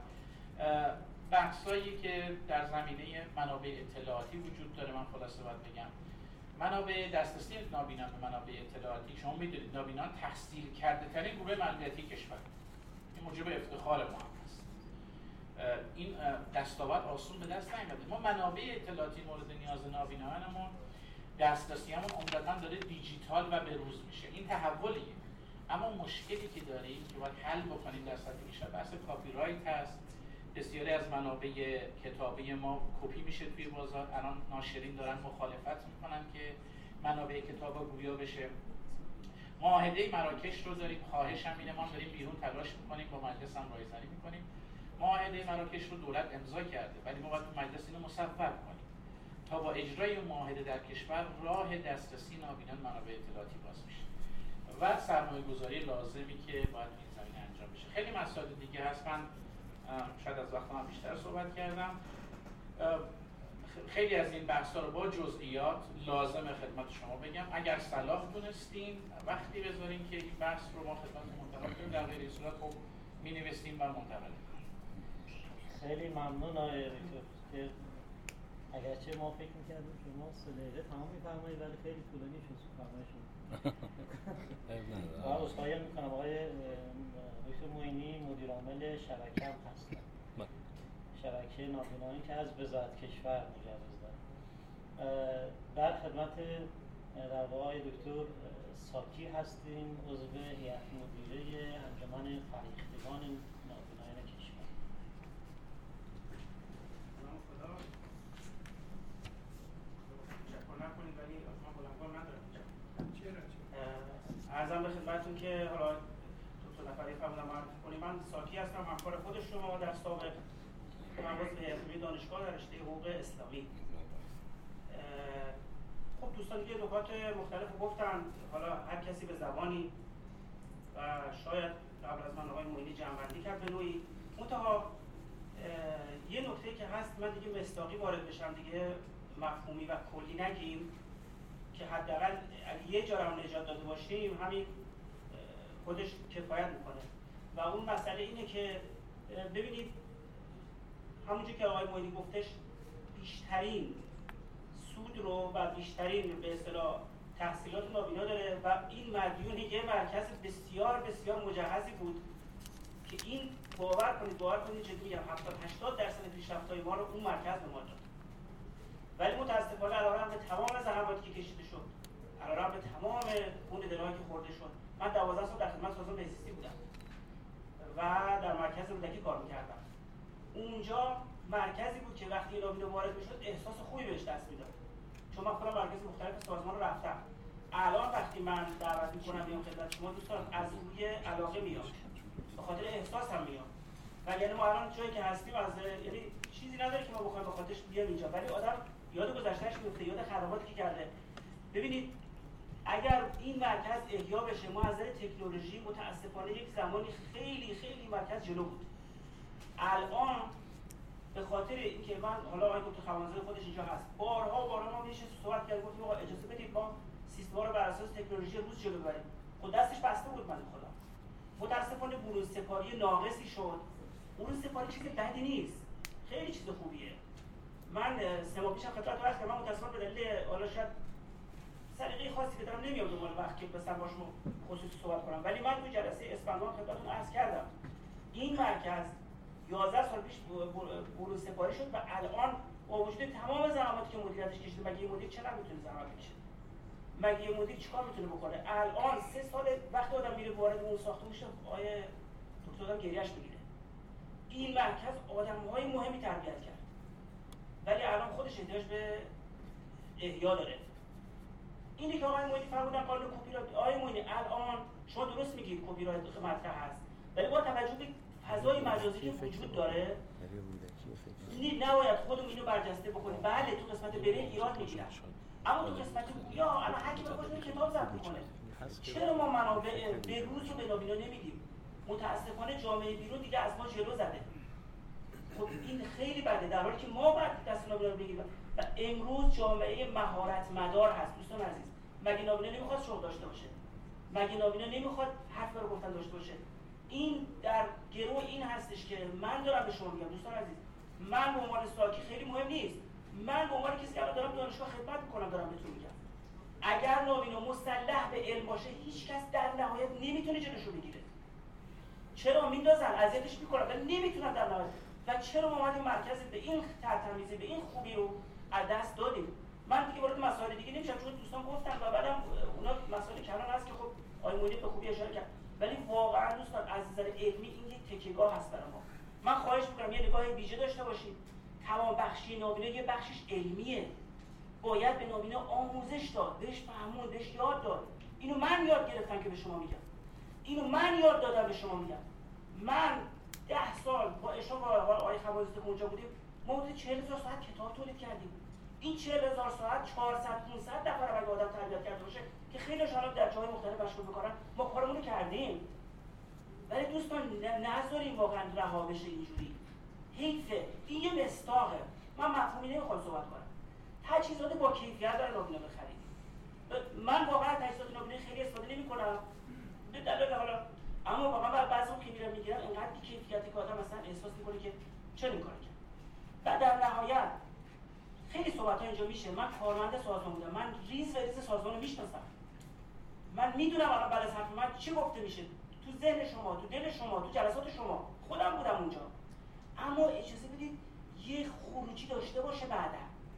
بحثایی که در زمینه منابع اطلاعاتی وجود داره، من خلاصه باید بگم منابع دسترسی نابینان به منابع اطلاعاتی. شما میدونید نابینان تحصیل کرده ترین گروه معلولیتی کشور، این موجب افتخار ما هم هست. این دستاورد آسون به دست نیامده. ما منابع اطلاعاتی مورد نیاز نابینانمون دسترسی همون عمدتاً داره دیجیتال و بروز میشه. این تحولیه. اما مشکلی که داریم که باید حل بکنیم در سطح بیشتر بحث کاپی رایت هست. بسیاری از منابع کتابی ما کپی میشه توی بازار. الان ناشرین دارن مخالفت میکنن که منابع کتاب گویا بشه. معاهده مراکش رو داریم. خواهش هم اینه، ما داریم بیرون تلاش میکنیم، با مجلس هم رایزنی میکنیم. معاهده مراکش رو دولت امضا کرده، ولی ما باید تو مجلس اینو مصوب کنیم تا با اجرای معاهده در کشور راه دسترسی نابینان منابع اطلاعاتی باز میشه و سرمایه‌گذاری لازمی که باید این زمینه انجام بشه. خیلی مسائل دیگه هست. من شاید از وقت من بیشتر صحبت کردم. خیلی از این بحث‌ها رو با جزئیات لازم خدمت شما بگم. اگر صلاح دونستین وقتی بذارین که این بحث رو ما خدمت منتقل کنیم، در غیر این صورت خب می‌نویسیم و منتقل. خیلی ممنون آقای رکتور که اگرچه ما فکر می‌کردیم شما سه دقیقه تمام می‌فرمایید ولی خیلی طولانی شد فرمایشون. آقا عذرخواهی می‌کنم آقای دکتر معینی مدیر عامل شبکه هم هستن. شبکه نابینایی که از وزارت کشور مجوز داره. در خدمت در واقع آقای دکتر ساکی هستیم، عضو هیئت مدیره انجمن فرهیختگان نابینایان کشور. عرضم به خدمتتون که حالا دو تا نفری فرمودن معرفی کنیم. من ساکی هستم، همکار خود شما در سابق. من عضو هیئت مدیره دانشگاه در رشته حقوق اسلامی. خب دوستان یه نکات مختلف گفتن، حالا هر کسی به زبانی و شاید قبل از من آقای معینی جمع‌بندی کرد به نوعی. منتها یه نکته که هست، من دیگه مصداقی وارد بشم، دیگه مفهومی و کلی نگیم که حداقل اگه یه جا رو نجات داده باشیم همین خودش کفایت میکنه. و اون مسئله اینه که ببینید همونجور که آقای معینی گفتش بیشترین سود رو و بیشترین به اصطلاح تحصیلات نابینا داره و این مدیون یه مرکز بسیار بسیار مجهزی بود که این باور کنید باور کنید جدی میگم هفتاد هشتاد درصد پیشرفت‌های ما رو اون مرکز به ما داد. ولی متاسفانه علیرغم به تمام زحماتی که کشیده شد، علیرغم به تمام خون دل‌هایی که خورده شد، من دوازده سال در خدمت سازمان بهزیستی بودم و در مرکز رودکی کار می‌کردم. اونجا مرکزی بود که وقتی نابینا وارد می‌شد احساس خوبی بهش دست میداد. چون من خودم مرکز مختلف سازمان رو رفتم. الان وقتی من دعوت می‌کنم بیام خدمت شما دوستان از روی علاقه میام. به خاطر احساس هم میام. و یعنی ما الان جایی که هستیم از یعنی چیزی نداره که ما بخوایم به خاطرش بیام اینجا، ولی آدم یاد گذشتهش میفته، یاد خدماتی که کرده. ببینید اگر این مرکز احیا بشه، ما از نظر تکنولوژی متاسفانه یک زمانی خیلی خیلی مرکز جلو بود. الان به خاطر اینکه من حالا آقای دکتر خوانزاده خودش اینجا هست، بارها بارها ما میشه صحبت کردیم، گفتیم آقا اجازه بدید ما سیستما رو بر اساس تکنولوژی روز جلو ببریم. خود دستش بسته بود من خدا. متاسفانه برون سپاری ناقصی شد. برون سپاری چیز بدی نیست، خیلی چیز خوبیه. من سه ماه پیشم خدمتتون عرض کردم، من متاسفانه به دلیل حالا شاید سلیقه خاصی که دارم نمیام دنبال وقت که مثلا باشم خصوصی صحبت کنم، ولی من تو جلسه اسفندان خدمتتون عرض کردم این مرکز یازده سال پیش برون سپاری شد و الان با وجود تمام زحماتی که مدیریتش کشیده، مگه این مدیر چقدر میتونه زحمت بکشه؟ مگه یه مدیر چیکار میتونه بکنه؟ الان سه سال وقتی آدم میره وارد اون ساختمون میشه، آیه دکتر آدم گریهش میگیره. این مرکز آدم‌های مهمی تربیت کرد، ولی الان خودش احتیاج به احیا داره. اینی که آقای معینی فرمودن قانون کپی رایت، آقای معینی الان شما درست میگید کپی رایت مطرح هست، ولی با توجه به فضای مجازی که وجود داره نباید خودمون اینو برجسته بکنیم. بله تو قسمت برین ایراد میگیرن، اما تو قسمت یا الان هر کی بخواد کتاب ضبط میکنه. چرا ما منابع به روز رو به نابینا نمیدیم؟ متاسفانه جامعه بیرون دیگه از ما جلو زده. خب این خیلی بده، در حالی که ما باید دست نابینا رو بگیریم. و امروز جامعه مهارت مدار هست. دوستان عزیز، مگه نابینا نمیخواد شغل داشته باشه؟ مگه نابینا نمیخواد حرف رو گفتن داشته باشه؟ این در گرو این هستش که من دارم به شما میگم دوستان عزیز، من به عنوان ساکی خیلی مهم نیست، من به عنوان کسی که دارم دانشگاه خدمت میکنم دارم بهتون میگم اگر نابینا مسلح به علم باشه هیچ کس در نهایت نمیتونه جلوش رو بگیره. چرا میندازن اذیتش میکنن ولی نمیتونن در نهایت. و چرا ما اومدیم مرکز به این ترتمیزی به این خوبی رو از دست دادیم؟ من دیگه وارد مسائل دیگه نمیشم چون دوستان گفتن و بعدم اونا مسائل کلان هست که خب آقای مولوی به خوبی اشاره کرد، ولی واقعا دوستان از نظر علمی این یک تکیه‌گاه هست برای ما. من خواهش میکنم یه نگاه ویژه داشته باشید. تمام بخشی نابینا یه بخشش علمیه، باید به نابینا آموزش داد، بهش فهمون، بهش یاد داد. اینو من یاد گرفتم که به شما میگم، اینو من یاد دادم به شما میگم. من ده سال با اشراف آقای خوانزاده که اونجا بودیم ما حدود چهل هزار ساعت کتاب تولید کردیم. این چهل هزار ساعت چهارصد پانصد نفر اگه آدم تربیت کرده باشه که خیلیش حالا در جای مختلف مشغول بکنن، ما کارمون رو کردیم. ولی دوستان نذاریم واقعا رها بشه اینجوری. حیفه، این یه مستاقه. من مفهومی نمیخوام صحبت کنم. تجهیزات با کیفیت داره نابینا بخرید. من واقعا تجهیزات نابینا خیلی استفاده نمی‌کنم. به دلیل حالا اما واقعا بعضی که میرن میگیرن اینقدر کیفیتی که آدم مثلا احساس میکنه که چرا این کارو کرد. و در نهایت خیلی صحبت‌ها اینجا میشه. من کارمند سازمان بودم، من ریز و ریز سازمان رو میشناسم. من میدونم الان بعد از حرف من چی گفته میشه تو ذهن شما، تو دل شما، تو جلسات شما. خودم بودم اونجا. اما اجازه بدید یه خروجی داشته باشه بعدا.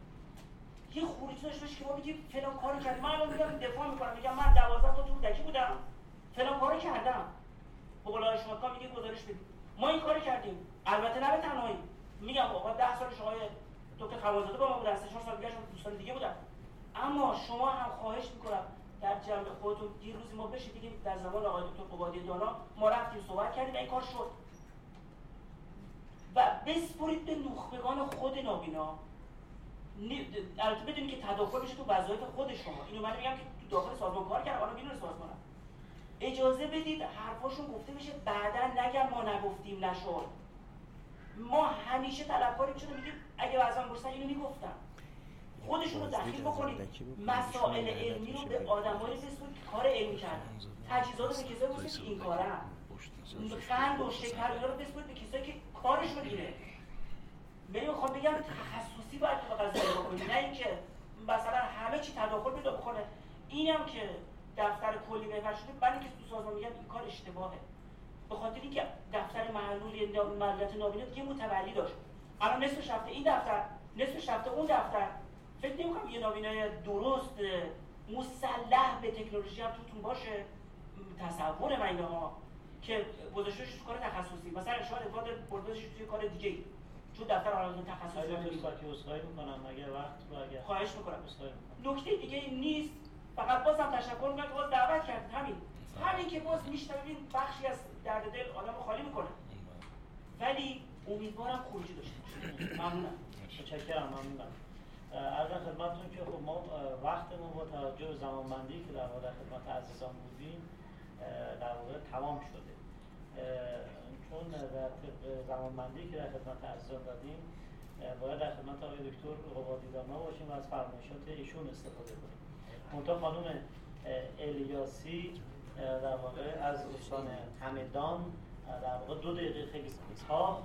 یه خروجی داشته باشه که ما بگیم فلان کارو کردیم. من الان میگم دفاع میکنم، میگم من دوازده تا تو رودکی بودم، فلان کارو کردم. به قول آقای شماکا میگه گزارش بدید. ما این کارو کردیم. البته نه به تنهایی. میگم آقا ده سالش آقای دکتر خوانزاده با ما بودن، سه چهار سال دیگه دوستان دیگه بودن. اما شما هم خواهش میکنم در جمع خودتون دیروز ما بشه بگیم در زمان آقای دکتر قبادی دانا ما رفتیم صحبت کردیم این کار شد. و بسپرید به نخبگان خود نابینا. البته بدونید که تداخل بشه تو وظایف خود شما. اینو من میگم که تو داخل سازمان کار کردن، الان بیرون سازمان کنن. اجازه بدید حرفاشون گفته بشه، بعداً نگم ما نگفتیم نشد. ما همیشه طلبکاریم شده میگیم اگه بعضا برسن اینو میگفتم. خودشون رو دخیل بکنید. مسائل علمی رو به آدمایی بسپرید که کار علمی کردن. تجهیزات رو به کسایی بسپرید که این کارن. قند و شکر اینا رو بسپرید به کسایی که کارشون اینه. من میخوام بگم تخصصی باید تو قضیه بکنی، نه اینکه مثلا همه چی تداخل پیدا بکنه. اینم که دفتر کلی بهتر شده، برای اینکه تو سازمان میگن این کار اشتباهه، به خاطر اینکه دفتر محلولی مدیریت نابینا دیگه متولی داشت. الان نصفش رفته این دفتر، نصفش رفته اون دفتر. فکر نمی‌کنم یه نابینای درست مسلح به تکنولوژی هم توتون باشه. تصور من اینها که گذاشتهش تو کار تخصصی، مثلا شاید افراد برداشتش توی کار دیگه، چون دفتر حالت تخصصی رو می‌کنم که عذرخواهی می‌کنم اگه وقت رو اگه خواهش می‌کنم. نکته دیگه این نیست، فقط بازم تشکر می‌کنم که باز دعوت کردید. همین همین که باز میشنوید بخشی از درد دل آدمو خالی می‌کنه، ولی امیدوارم خروجی داشته باشه. ممنونم. متشکرم. ممنونم. عرض خدمتتون که خب ما وقتمون با توجه به زمانبندی که در واقع خدمت عزیزان بودیم در واقع تمام شده، چون در طبق زمانبندی که در خدمت عزیزان دادیم باید در خدمت آقای دکتر قبادی‌دانا باشیم و از فرمایشات ایشون استفاده کنیم. منتها خانم الیاسی در واقع از استان همدان در واقع دو دقیقه خیلی کوتاه،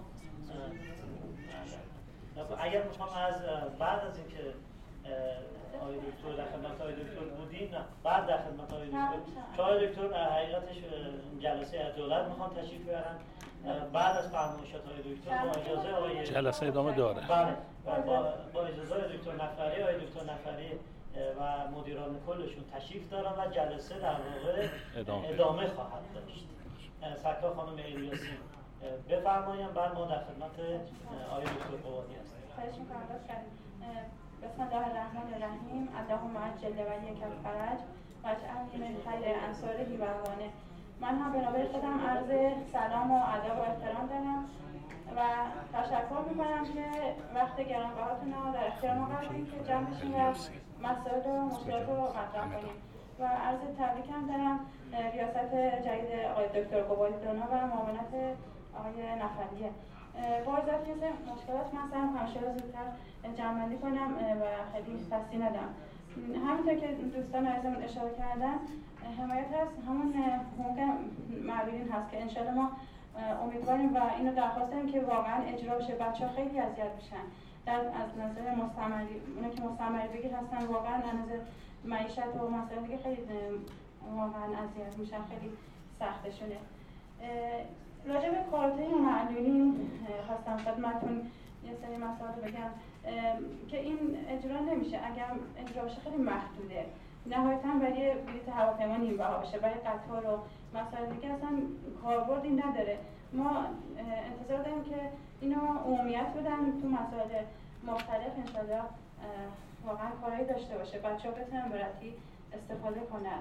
اگر میخوام از بعد از اینکه آقای دکتر در خدمت آقای دکتر بودیم، نه بعد در خدمت آقای دکتر، چون آقای دکتر در حقیقتش جلسه از دولت میخوان تشریف بیارن، بعد از فرمایشات آقای دکتر با اجازه آقای جلسه ادامه داره. بله با, با اجازه آقای دکتر نفری، آقای دکتر نفری و مدیران کلشون تشریف دارن و جلسه در واقع ادامه, ادامه خواهد داشت. سرکار خانم الیاسی بفرمایید، بعد ما در خدمت آقای دکتر قبادی هستیم. خواهش می‌کنم دکتر. بسم الله الرحمن الرحیم. اللهم عجل ولیک الفرج واجعلنی من خیر انصاره و اعوانه. من هم به نوبه خودم عرض سلام و ادب و احترام دارم و تشکر می‌کنم که وقت گرانبهاتون رو در اختیار ما قرار دادید که جمع بشیم و مسائل و مشکلات رو مطرح کنیم و عرض تبریک هم دارم ریاست جدید آقای دکتر قبادی‌دانا و معاونت آقای نفریه. با اضافه مشکلات من سعی همیشه رو زودتر جمع‌بندی کنم و خیلی فصلی ندم. همونطور که دوستان عزیزمون اشاره کردن، حمایت هست همون حقوق معلولین هست که انشالله ما امیدواریم و اینو درخواست داریم که واقعا اجرا بشه. بچه‌ها خیلی اذیت میشن در از نظر مستمری، اونا که مستمری بگیر هستن واقعا از نظر معیشت و مسائل دیگه خیلی واقعا اذیت میشن، خیلی سختشونه. راجع به کارتای معلولین خواستم خدمتتون یه سری مسائل بگم که این اجرا نمیشه. اگر اجرا بشه خیلی محدوده، نهایتاً برای بلیط هواپیما نیم بها باشه، برای قطار و مسائل دیگه اصلا کاربردی نداره. ما انتظار داریم که اینو عمومیت بدن تو مسائل مختلف، انشالله واقعا کارایی داشته باشه، بچه‌ها بتونن برای استفاده کنن.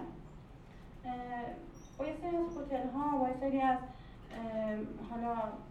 با یه سری از هتل‌ها و یه سری از حالا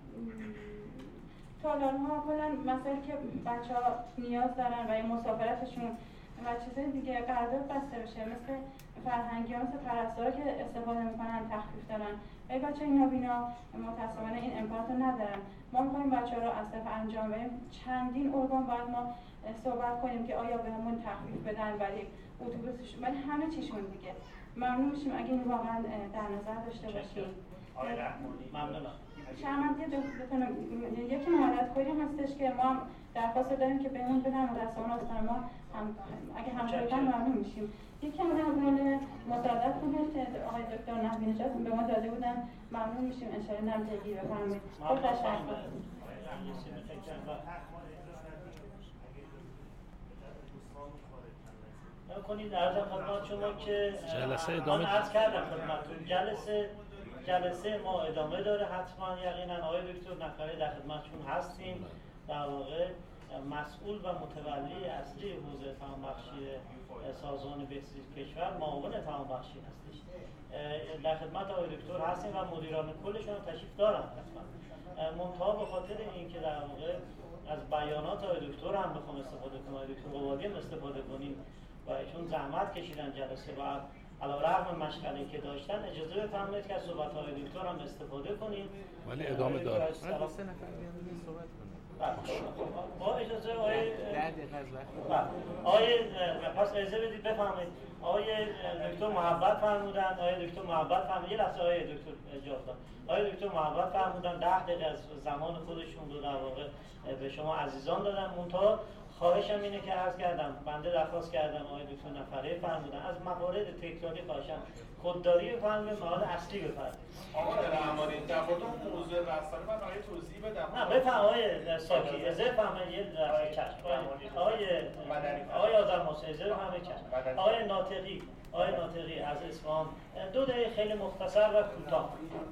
تالارها، کلا مسائلی که بچه‌ها نیاز دارن برای مسافرتشون و چیزای دیگه قرارداد بسته بشه، مثل فرهنگی‌ها، مثل پرستارا که استفاده میکنن تخفیف دارن. ولی بچه‌های نابینا متأسفانه این امکانات رو ندارن. ما می‌خوایم بچه‌ها رو از طرف انجام بدیم. چندین ارگان باید ما صحبت کنیم که آیا بهمون تخفیف بدن برای اتوبوسشون، ولی همه چیشون دیگه. ممنون میشیم اگه این واقعا در نظر داشته باشیم. ممنونم. شرمندی دوتون یکی مهارت خوری هستش که ما درخواست داریم که بهمون بدن و رسانه استان ما هم اگه همکاری کنن ممنون میشیم. یکی هم در مورد مساعدت کنید که آقای دکتر نحوی نژاد به ما داده بودن، ممنون میشیم ان شاء الله نمایندگی بفرمایید. خب تشکر. کنید عرض خدمت شما که جلسه ادامه عرض کردم خدمتتون، جلسه جلسه ما ادامه داره حتما یقینا. آقای دکتر نفری در خدمتشون هستیم، در واقع مسئول و متولی اصلی حوزه توانبخشی سازمان بهزیستی کشور، معاون توانبخشی هستش. در خدمت آقای دکتر هستیم و مدیران کلشون تشریف دارن حتما. منتها به خاطر اینکه در واقع از بیانات آقای دکتر هم بخوام استفاده کنیم، آقای دکتر قبادی هم استفاده کنیم و چون زحمت کشیدن جلسه و علیرغم مشغله‌ای که داشتن اجازه بفرمایید که از صحبت‌های دکتر هم استفاده کنیم. ولی ادامه داره. سه نفر بیان صحبت کنیم. با اجازه آقای ده دقیقه از وقت. آقای پس اجازه بدید بفرمایید. آقای دکتر محبت فرمودن، آقای دکتر محبت فرمودن، یه لحظه آقای دکتر جاودان. آقای دکتر محبت فرمودن ده دقیقه از زمان خودشون رو در واقع به شما عزیزان دادن. منتها خواهشم اینه که عرض کردم، بنده درخواست کردم آقای دکتر نفری فرمودن از موارد تکراری خواهشم خودداری بفرمایید، موارد اصلی بفرمایید. آقا درمانی در مورد موضوع رسانه من برای توضیح بدم. نه بفرمایید آقای ساکی، اجازه بفرمایید یه لحظه چشم. آقای آقای آذرموس اجازه بفرمایید چشم. آقای ناطقی، آقای ناطقی از اصفهان دو دقیقه خیلی مختصر و کوتاه.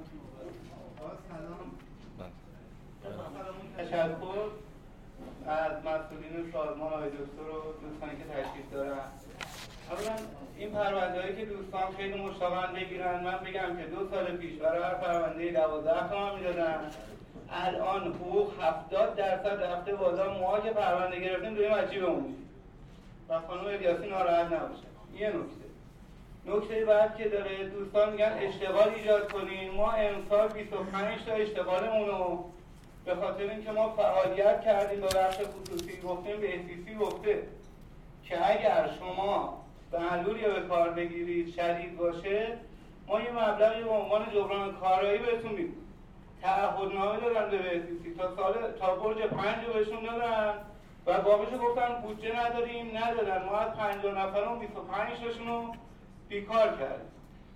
تشکر از مسئولین سازمان آقای دکتر و دوستانی که تشریف دارن. اولا این پرونده‌هایی که دوستان خیلی مشتاقن بگیرن، من بگم که دو سال پیش برای هر پرونده دوازده تومن میدادن، الان حقوق هفتاد درصد رفته بالا. ما که پرونده گرفتیم داریم عجیبمون و خانم الیاسی ناراحت نباشه. یه نکته نکته بعد که داره، دوستان میگن اشتغال ایجاد کنیم. ما امسال بیست و پنج تا اشتغالمون رو به خاطر اینکه ما فعالیت کردیم با بخش خصوصی گفتیم به احسیسی گفته که اگر شما معلولی به کار بگیرید شدید باشه ما یه مبلغی به عنوان جبران کارایی بهتون میدیم. تعهدنامه دادن به احسیسی تا سال تا برج پنج رو بهشون دادن و باقیشو گفتن بودجه نداریم ندادن. ما از پنجاه نفرمون بیست و پنج تاشون رو بیکار کردیم.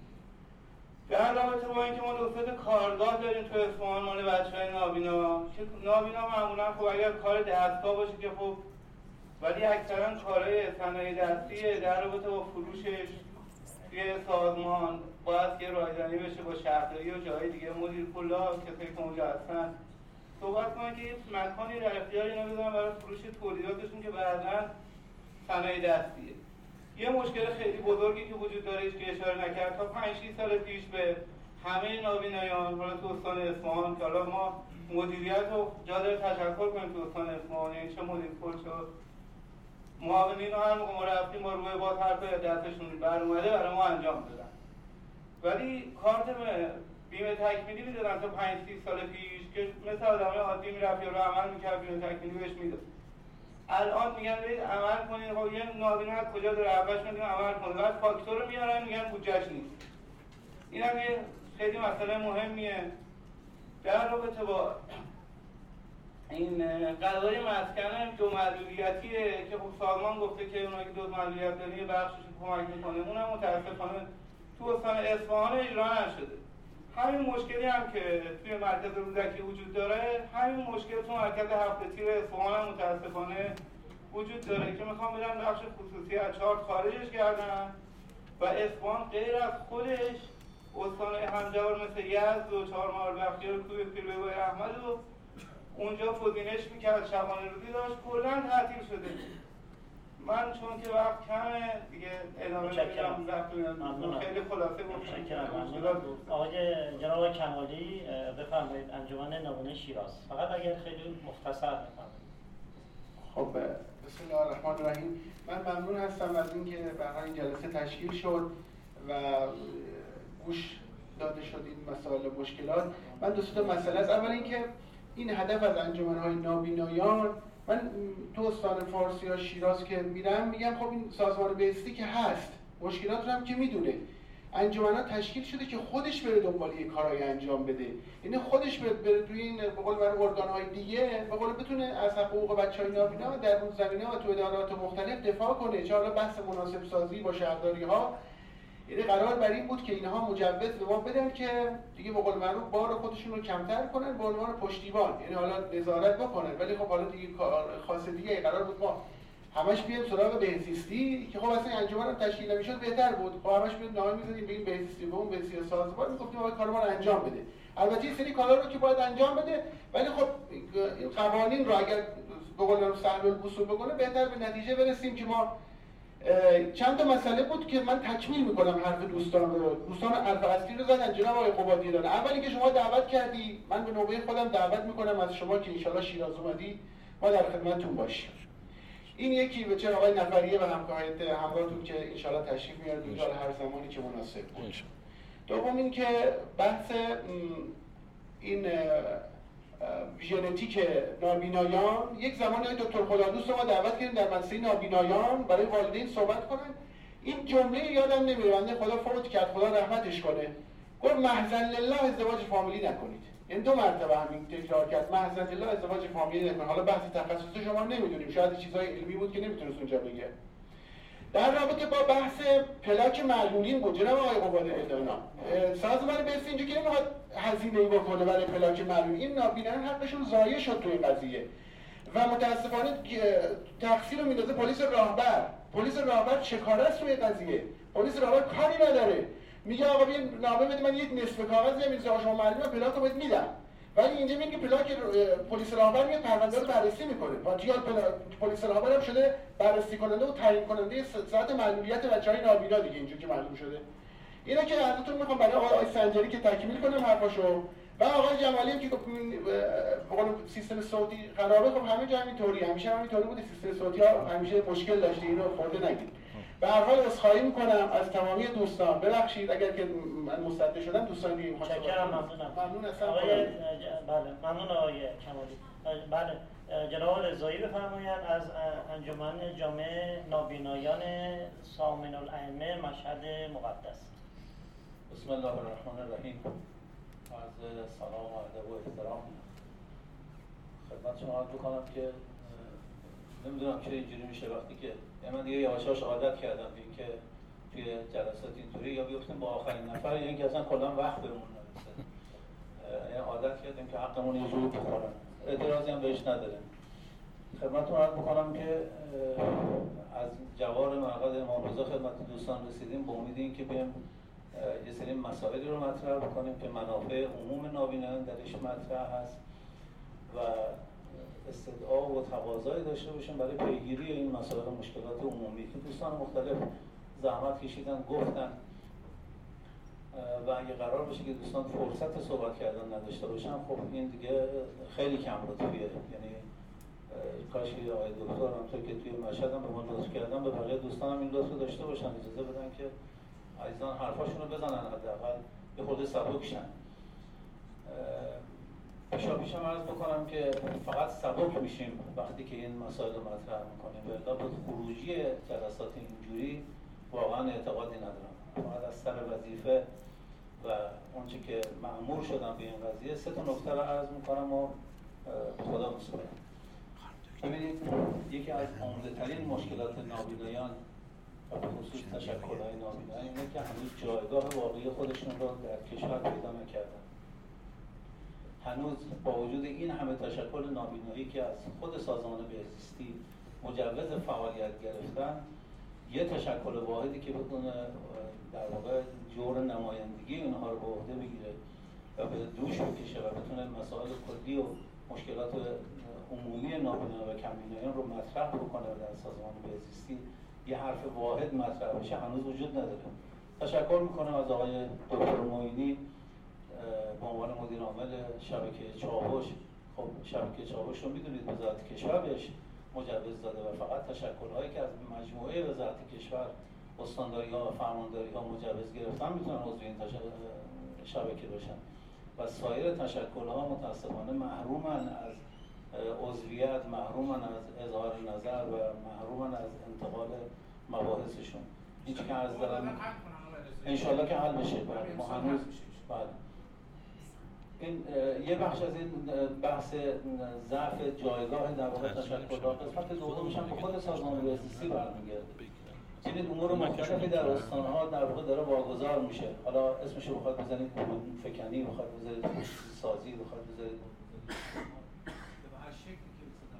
در رابطه با اینکه ما دوست کارگاه داریم تو اصفهان مال بچه‌های نابینا که نابینا معمولا خب اگر کار دستگاه باشه که خب، ولی اکثرا کارهای صنایع دستیه. در رابطه با فروشش توی سازمان باید یه رایزنی بشه با شهرداری و جای دیگه، مدیر کلا کسایی که اونجا هستن صحبت کنن که یه مکانی در اختیار اینا بذارن برای فروش تولیداتشون که بعداً صنایع دستیه. یه مشکل خیلی بزرگی که وجود داره که اشاره نکرد، تا پنج شش سال پیش به همه نابینایان حالا تو استان اصفهان که حالا ما مدیریت رو جا داره تشکر کنیم تو استان اصفهان، یعنی چه مدیر کل چه معاونین رو هر موقع ما رفتیم با روی باز حرف دستشون بر اومده برای ما انجام دادن. ولی کارت بیمه تکمیلی میدادن تا پنج شش سال پیش که مثل آدمای عادی میرفت یا رو عمل میکرد بیمه تکمیلی بهش میداد. الان میگن برید عمل کنید. خب یه نابینا از کجا داره اولش میگن عمل کنید، بعد فاکتور رو میارن میگن بودجهش نیست. این هم یه خیلی مسئله مهمیه. در رابطه با این قضای مسکن دو معلولیتیه که خب سازمان گفته که اونایی که دو معلولیت دارن یه بخشش کمک میکنه، اونم متاسفانه تو استان اصفهان اجرا نشده. همین مشکلی هم که توی مرکز رودکی وجود داره، همین مشکل تو مرکز هفت تیر اصفهان هم متاسفانه وجود داره که میخوام بدن بخش خصوصی از چارت خارجش کردن و اصفهان غیر از خودش استان همجوار مثل یزد و چهارمحال بختیار و کوه پیر بابای احمد و اونجا گزینش میکرد، شبانه روزی داشت، کلاً تعطیل شده. من چون که وقت کمه دیگه ادامه میدم، وقت خیلی خلاصه گفتم. آقای جناب کمالی بفرمایید، انجمن نابینا شیراز، فقط اگر خیلی مختصر بفرمایید. خب بسم الله الرحمن الرحیم. من ممنون هستم از اینکه برای این جلسه تشکیل شد و گوش داده شد این مسائل و مشکلات. من دو تا مسئله است. اول اینکه این هدف از انجمن‌های نابینایان، من تو استان فارسی یا شیراز که میرم میگم خب این سازمان بهزیستی که هست، مشکلات رو هم که میدونه، انجمن‌ها تشکیل شده که خودش بره دنبال یه کارایی انجام بده، یعنی خودش بره, بره توی این به قول برای ارگان‌های دیگه به قول بتونه از حقوق بچه‌های نابینا در اون زمینه و تو ادارات مختلف دفاع کنه. چه حالا بحث مناسب سازی با شهرداری‌ها، یعنی قرار بر این بود که اینها مجوز به ما بدن که دیگه به قول معروف بار خودشون رو کمتر کنن به عنوان پشتیبان، یعنی حالا نظارت بکنن. ولی خب حالا دیگه کار خاص دیگه قرار بود ما همش بیایم سراغ بهزیستی که خب اصلا انجمن هم تشکیل نمیشد بهتر بود. خب همش بیایم نامه می‌زدیم به این بهزیستی به اون بهزیستی سازمان، میگفتیم آقا کار ما رو انجام بده. البته این سری کارا رو که باید انجام بده، ولی خب این قوانین رو اگر به قول معروف سهل الوصول بکنه بهتر به نتیجه برسیم که ما چند تا مسئله بود که من تکمیل میکنم حرف دوستان رو. دوستان حرف اصلی رو زدن جناب آقای قبادی داره. اولی که شما دعوت کردی، من به نوبه خودم دعوت میکنم از شما که ان شاءالله شیراز اومدی ما در خدمتتون باشیم. این یکی و چه آقای نفریه و همکارت همراهتون که انشالله تشریف میارید اینجا هر زمانی که مناسب بود. دوم این که بحث این ژنتیک نابینایان، یک زمانی های دکتر خدادوست رو ما دعوت کردیم در مدرسه نابینایان برای والدین صحبت کنن. این جمله یادم نمیره، بنده خدا فوت کرد، خدا رحمتش کنه، گفت محضاً لله ازدواج فامیلی نکنید. این دو مرتبه همین تکرار کرد، محضاً لله ازدواج فامیلی نکنید. حالا بحث تخصص شما نمیدونیم، شاید چیزای علمی بود که نمیتونست اونجا بگه. در رابطه با بحث پلاک معلولین بود جناب آقای قبادی دانا، سازمان بهست اینجا که نمیخواد هزینه‌ای بکنه برای پلاک معلولین. این نابینایان حقشون ضایع شد توی این قضیه و متاسفانه تقصیر رو میندازه پلیس راهبر. پلیس راهبر چه کاره است توی قضیه؟ پلیس راهبر کاری نداره، میگه آقا بیا نامه بده، من یک نصف کاغذ نمی‌نویسم آقا شما معلومه پلاک رو بهت میدم، ولی اینجا میگه پلاک پلیس راهبر میاد پرونده رو بررسی میکنه. پاتیال پلیس راهبر هم شده بررسی کننده و تعیین کننده ساعت معلولیت بچهای نابینا دیگه، اینجوری که معلوم شده. اینا که ازتون میخوام برای آقای سنجری که تکمیل کنم حرفاشو و آقای جمالی که بقول سیستم صوتی خرابه، خب همه جا همینطوری، همیشه همینطوری بوده، سیستم صوتی ها همیشه مشکل داشته، اینو خورده نگیرید. به هر حال عذرخواهی میکنم از تمامی دوستان، ببخشید اگر که من مستعد شدم. دوستان دیگه متشکرم، ممنونم. ممنون هستم. آقای بله ممنون آقای کمالی. بله جناب رضایی بفرمایید از انجمن جامعه نابینایان سامن الائمه مشهد مقدس. بسم الله الرحمن الرحیم. عرض سلام و ادب و احترام خدمت شما عرض بکنم که نمیدونم چرا اینجوری میشه وقتی که من دیگه یواشاش عادت کردم به اینکه توی جلسات اینطوری یا بیفتیم با آخرین نفر یا اینکه اصلا کلا وقت بهمون نرسه، یعنی عادت کردیم که حقمون یه جوری بخورن، اعتراضی هم بهش نداریم. خدمتتون عرض بکنم که از جوار مرقد امام رضا خدمت دوستان رسیدیم به امید اینکه بیایم یه سری مسائلی رو مطرح بکنیم که منافع عموم نابینایان درش مطرح هست و استدعا و تقاضایی داشته باشیم برای پیگیری این مسائل و مشکلات عمومی که دوستان مختلف زحمت کشیدن گفتن و اگه قرار باشه که دوستان فرصت صحبت کردن نداشته باشن، خب این دیگه خیلی کم لطفیه. یعنی کاش که آقای دکتر همونطور که توی مشهد هم به ما لطف کردن به بقیه دوستان هم این لطف داشته باشن، اجازه بدن که عزیزان حرفاشون رو بزنن، حداقل یه خورده سبک شن. پیشا پیشم عرض بکنم که فقط سبک میشیم وقتی که این مسائل رو مطرح میکنیم، به اضافه خروجی جلسات اینجوری واقعا اعتقادی ندارم. فقط از سر وظیفه و اونچه که مأمور شدم به این قضیه سه تا نکته رو عرض میکنم و خدا مسئولم. ببینید یکی از عمده ترین مشکلات نابینایان و به خصوص تشکل‌های نابینایان اینه که هنوز جایگاه واقعی خودشون رو در کشور پیدا نکردن. هنوز با وجود این همه تشکل نابینایی که از خود سازمان بهزیستی مجوز فعالیت گرفتن، یه تشکل واحدی که بتونه در واقع جور نمایندگی اینها رو به عهده بگیره و به دوش بکشه و بتونه مسائل کلی و مشکلات عمومی نابینا و کمبینایان رو مطرح بکنه و در سازمان بهزیستی یه حرف واحد مطرح بشه هنوز وجود نداره. تشکر میکنم از آقای دکتر معینی به عنوان مدیر عامل شبکه چاوش. خب شبکه چاوش رو میدونید وزارت کشور بهش مجوز داده و فقط تشکل‌هایی که از مجموعه وزارت کشور استانداری‌ها و فرمانداری‌ها مجوز گرفتن میتونن عضو این شبکه باشن و سایر تشکل‌ها متأسفانه محرومن از عضویت، محرومن از اظهار نظر و محرومن از انتقال مباحثشون. این که عرض دارم انشالله که حل بشه. ما هنوز بله این یه بخش از این بحث ضعف جایگاه در واقع تشکل‌ها، قسمت دومش هم به خود سازمان بهزیستی برمیگرده. این امور مختلفی در استان‌ها در واقع داره واگذار میشه. حالا اسمش رو بخواد بزنید فکنی، بخواد بذارید سازی، بخواد بذارید به هر شکلی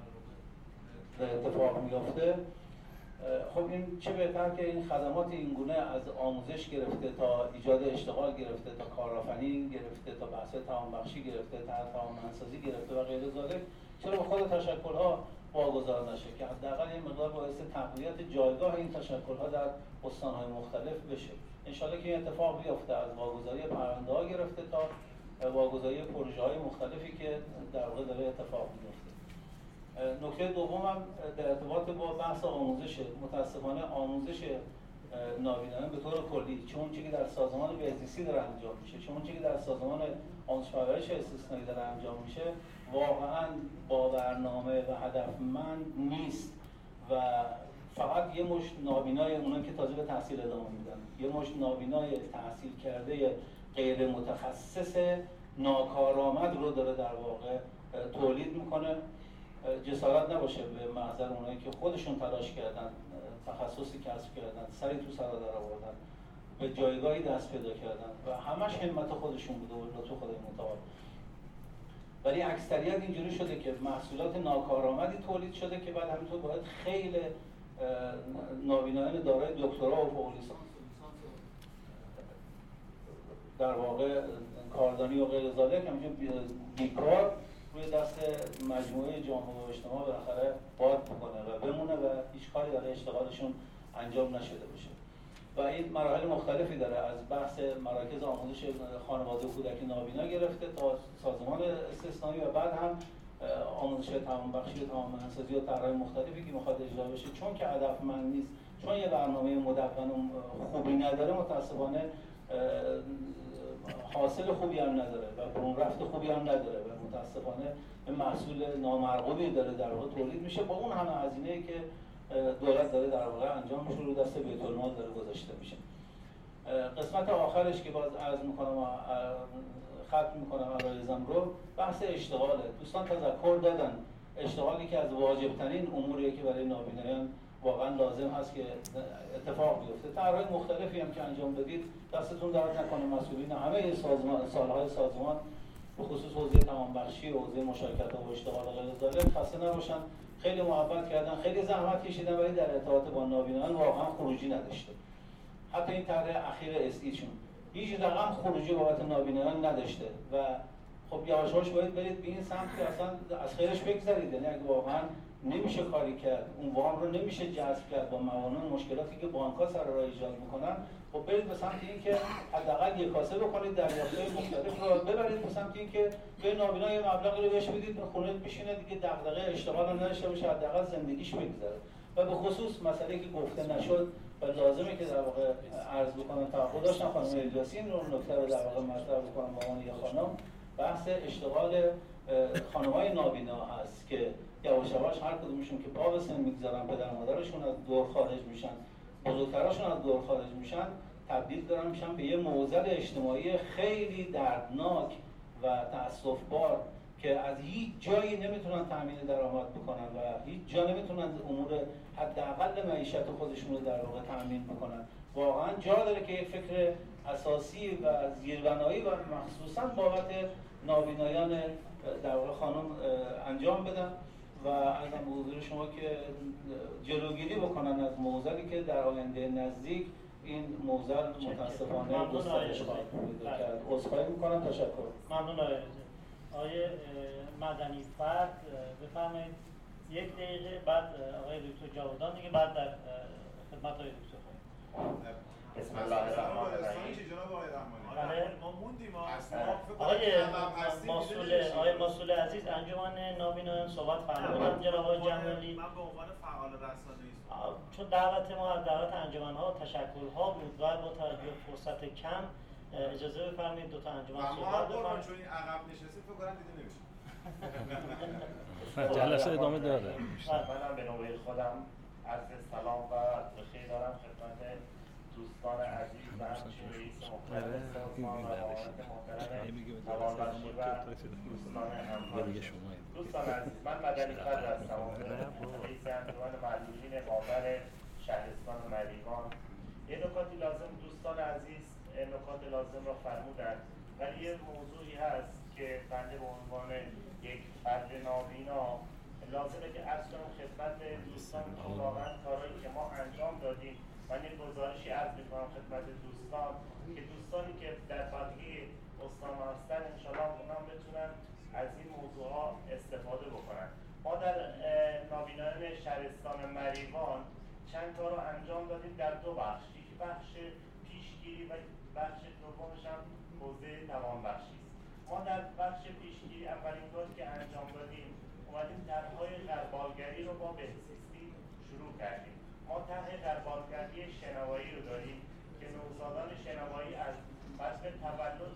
که در واقع اتفاق میفته. خب این چه بهتر که این خدمات این گونه از آموزش گرفته تا ایجاد اشتغال گرفته تا کارآفرینی گرفته تا بحث توانبخشی گرفته تا توانمندسازی گرفته و غیر ذالک، چرا به خود تشکل‌ها واگذار نشه که حداقل این مقدار باعث تقویت جایگاه این تشکل‌ها در استان‌های مختلف بشه. ان شاءالله که این اتفاق بیفته، از واگذاری پرونده‌ها گرفته تا واگذاری پروژه‌های مختلفی که در واقع داره اتفاق میفته. نکته دومم در ارتباط با بحث آموزش، متاسفانه آموزش نابینایان به طور کلی، چون چیزی که در سازمان بهزیستی داره انجام میشه، چون چیزی که در سازمان آموزش پرورش استثنایی داره انجام میشه، واقعا با برنامه و هدفمند نیست و فقط یه مشت نابینای اونا که تازه به تحصیل ادامه میدن، یه مشت نابینای تحصیل کرده غیر متخصص ناکارآمد رو داره در واقع تولید میکنه. جسارت نباشه به محضر اونایی که خودشون تلاش کردن، تخصصی کسب کردن، سری تو سرا در آوردن، به جایگاهی دست پیدا کردن و همش همت خودشون بوده و لطف خدای متعال. ولی اکثریت اینجوری شده که محصولات ناکارآمدی تولید شده که بعد همینطور باید خیلی نابینایان دارای دکترا و فوق لیسانس در واقع کاردانی و غیر ذالک همینجور بیکار روی دست مجموعه جامعه و اجتماع بالاخره باد بکنه و بمونه و هیچ کاری برای اشتغالشون انجام نشده باشه. و این مراحل مختلفی داره، از بحث مراکز آموزش خانواده و کودک نابینا گرفته تا سازمان استثنایی و بعد هم آموزش توانبخشی و توانمندسازی و طرح‌های مختلفی که میخواد اجرا بشه. چون که هدفمند نیست، چون یه برنامه مدون و خوبی نداره، متاسفانه حاصل خوبی هم نداره و برون رفت خوبی هم نداره و متاسفانه محصول نامرغوبی داره در واقع تولید میشه با اون همه هزینه‌ای که دولت داره در واقع انجام میشه، رو دست بیت المال داره گذاشته میشه. قسمت آخرش که باز عرض میکنم ختم میکنم عرایزم رو، بحث اشتغاله. دوستان تذکر دادن اشتغالی که از واجب ترین اموریه که برای نابینایان واقعا لازم هست که اتفاق بیفته. طرح‌های مختلفی هم که انجام دادید دستتون درد نکنه، مسئولین همه سازمان سالهای سازمان به خصوص حوزه توانبخشی و حوزه مشارکت و اشتغال غیر ذالک خسته نباشن. خیلی محبت کردن، خیلی زحمت کشیدن ولی در ارتباط با نابینایان واقعا خروجی نداشته. حتی این طرح اخیر اس ای چون هیچ رقم خروجی بابت نابینایان نداشته و خب یواش یواش باید برید به این سمت که اصلا از خیرش بگذرید. یعنی اگه واقعا نمیشه کاری کرد، اون وام رو نمیشه جذب کرد با موانع مشکلاتی که بانک‌ها سر راه ایجاد میکنن، خب برید به سمت اینکه حداقل یک کاسه بکنید، دریافت‌های مختلف رو ببرید به سمت اینکه به نابینا یه مبلغی رو بهش بدید، خونه بشینه دیگه، دغدغه اشتغال هم نداشته باشه، حداقل زندگیش بگذره. و به خصوص مسئله که گفته نشد و لازمه که در واقع عرض بکنم، توقع داشتم خانم الیاسی این رو نکته رو در واقع مطرح بکنم با عنوان یه خانم، بحث اشتغال خانم‌های نابینا هست که یواش یواش هر کدومشون که پا به سن میگذارن، پدر مادرشون از دور خارج میشن، بزرگتراشون از دور خارج میشن، تبدیل دارن میشن به یه معضل اجتماعی خیلی دردناک و تأسف‌بار که از هیچ جایی نمیتونن تامین درآمد بکنن و هیچ جا نمیتونن امور حداقل معیشت خودشون رو در واقع تامین بکنن. واقعا جا داره که یک فکر اساسی و زیربنایی و مخصوصا بابت نابینایان در واقع خانم انجام بدن و ازم به حضور شما که جلوگیری بکنن از معضلی که در آینده نزدیک این معضل متاسفانه گسترش خواهد پیدا کرد. عذرخواهی میکنم. تشکر. ممنون آقای آقای مدنی فرد بفرمایید یک دقیقه، بعد آقای دکتر جاودان دیگه، بعد در خدمت آقای دکتر خواهیم. بسم الله الرحمن الرحیم. جناب آقای رحمانی بله ما موندیم آقای مسئول آقای مسئول عزیز انجمن نابینایان صحبت فرمودن جناب آقای جمالی. من به عنوان فعال رسانه‌ای چون دعوت ما از دعوت انجمن‌ها تشکرها بود و با توجه فرصت کم اجازه بفرمایید دو تا انجمن صحبت بکنم. چون این عقب نشستی فکر کنم دیده نمیشه. جلسه ادامه داره. منم به نوبه خودم عرض سلام و بخیر دارم خدمت دوستان عزیز و همچنین رئیس محترم سازمان و معاونت محترم توانبخشی و دوستان همکار. دوستان عزیز، من مدنی فرد هستم، رئیس انجمن معلولین باور شهرستان مریوان. یه نکاتی لازم دوستان عزیز نکات لازم را فرمودن، ولی یه موضوعی هست که بنده به عنوان یک فرد نابینا لازمه که عرض کنم خدمت دوستان که واقعا کارهایی که ما انجام دادیم، من یک گزارشی عرض میکنم خدمت دوستان که دوستانی که در بقیه استان هستن انشاءالله اونام بتونن از این موضوعها استفاده بکنن. ما در نابینایان شهرستان مریوان چند کار رو انجام دادیم در دو بخش، یکی بخش پیشگیری و بخش دومش هم حوزه توانبخشی است. ما در بخش پیشگیری اولین کاری که انجام دادیم اومدیم طرح‌های ما بهزیستی شروع کردیم. ما طرح غربالگردی شنوایی رو داریم که نوزادان شنوایی از فصل تولد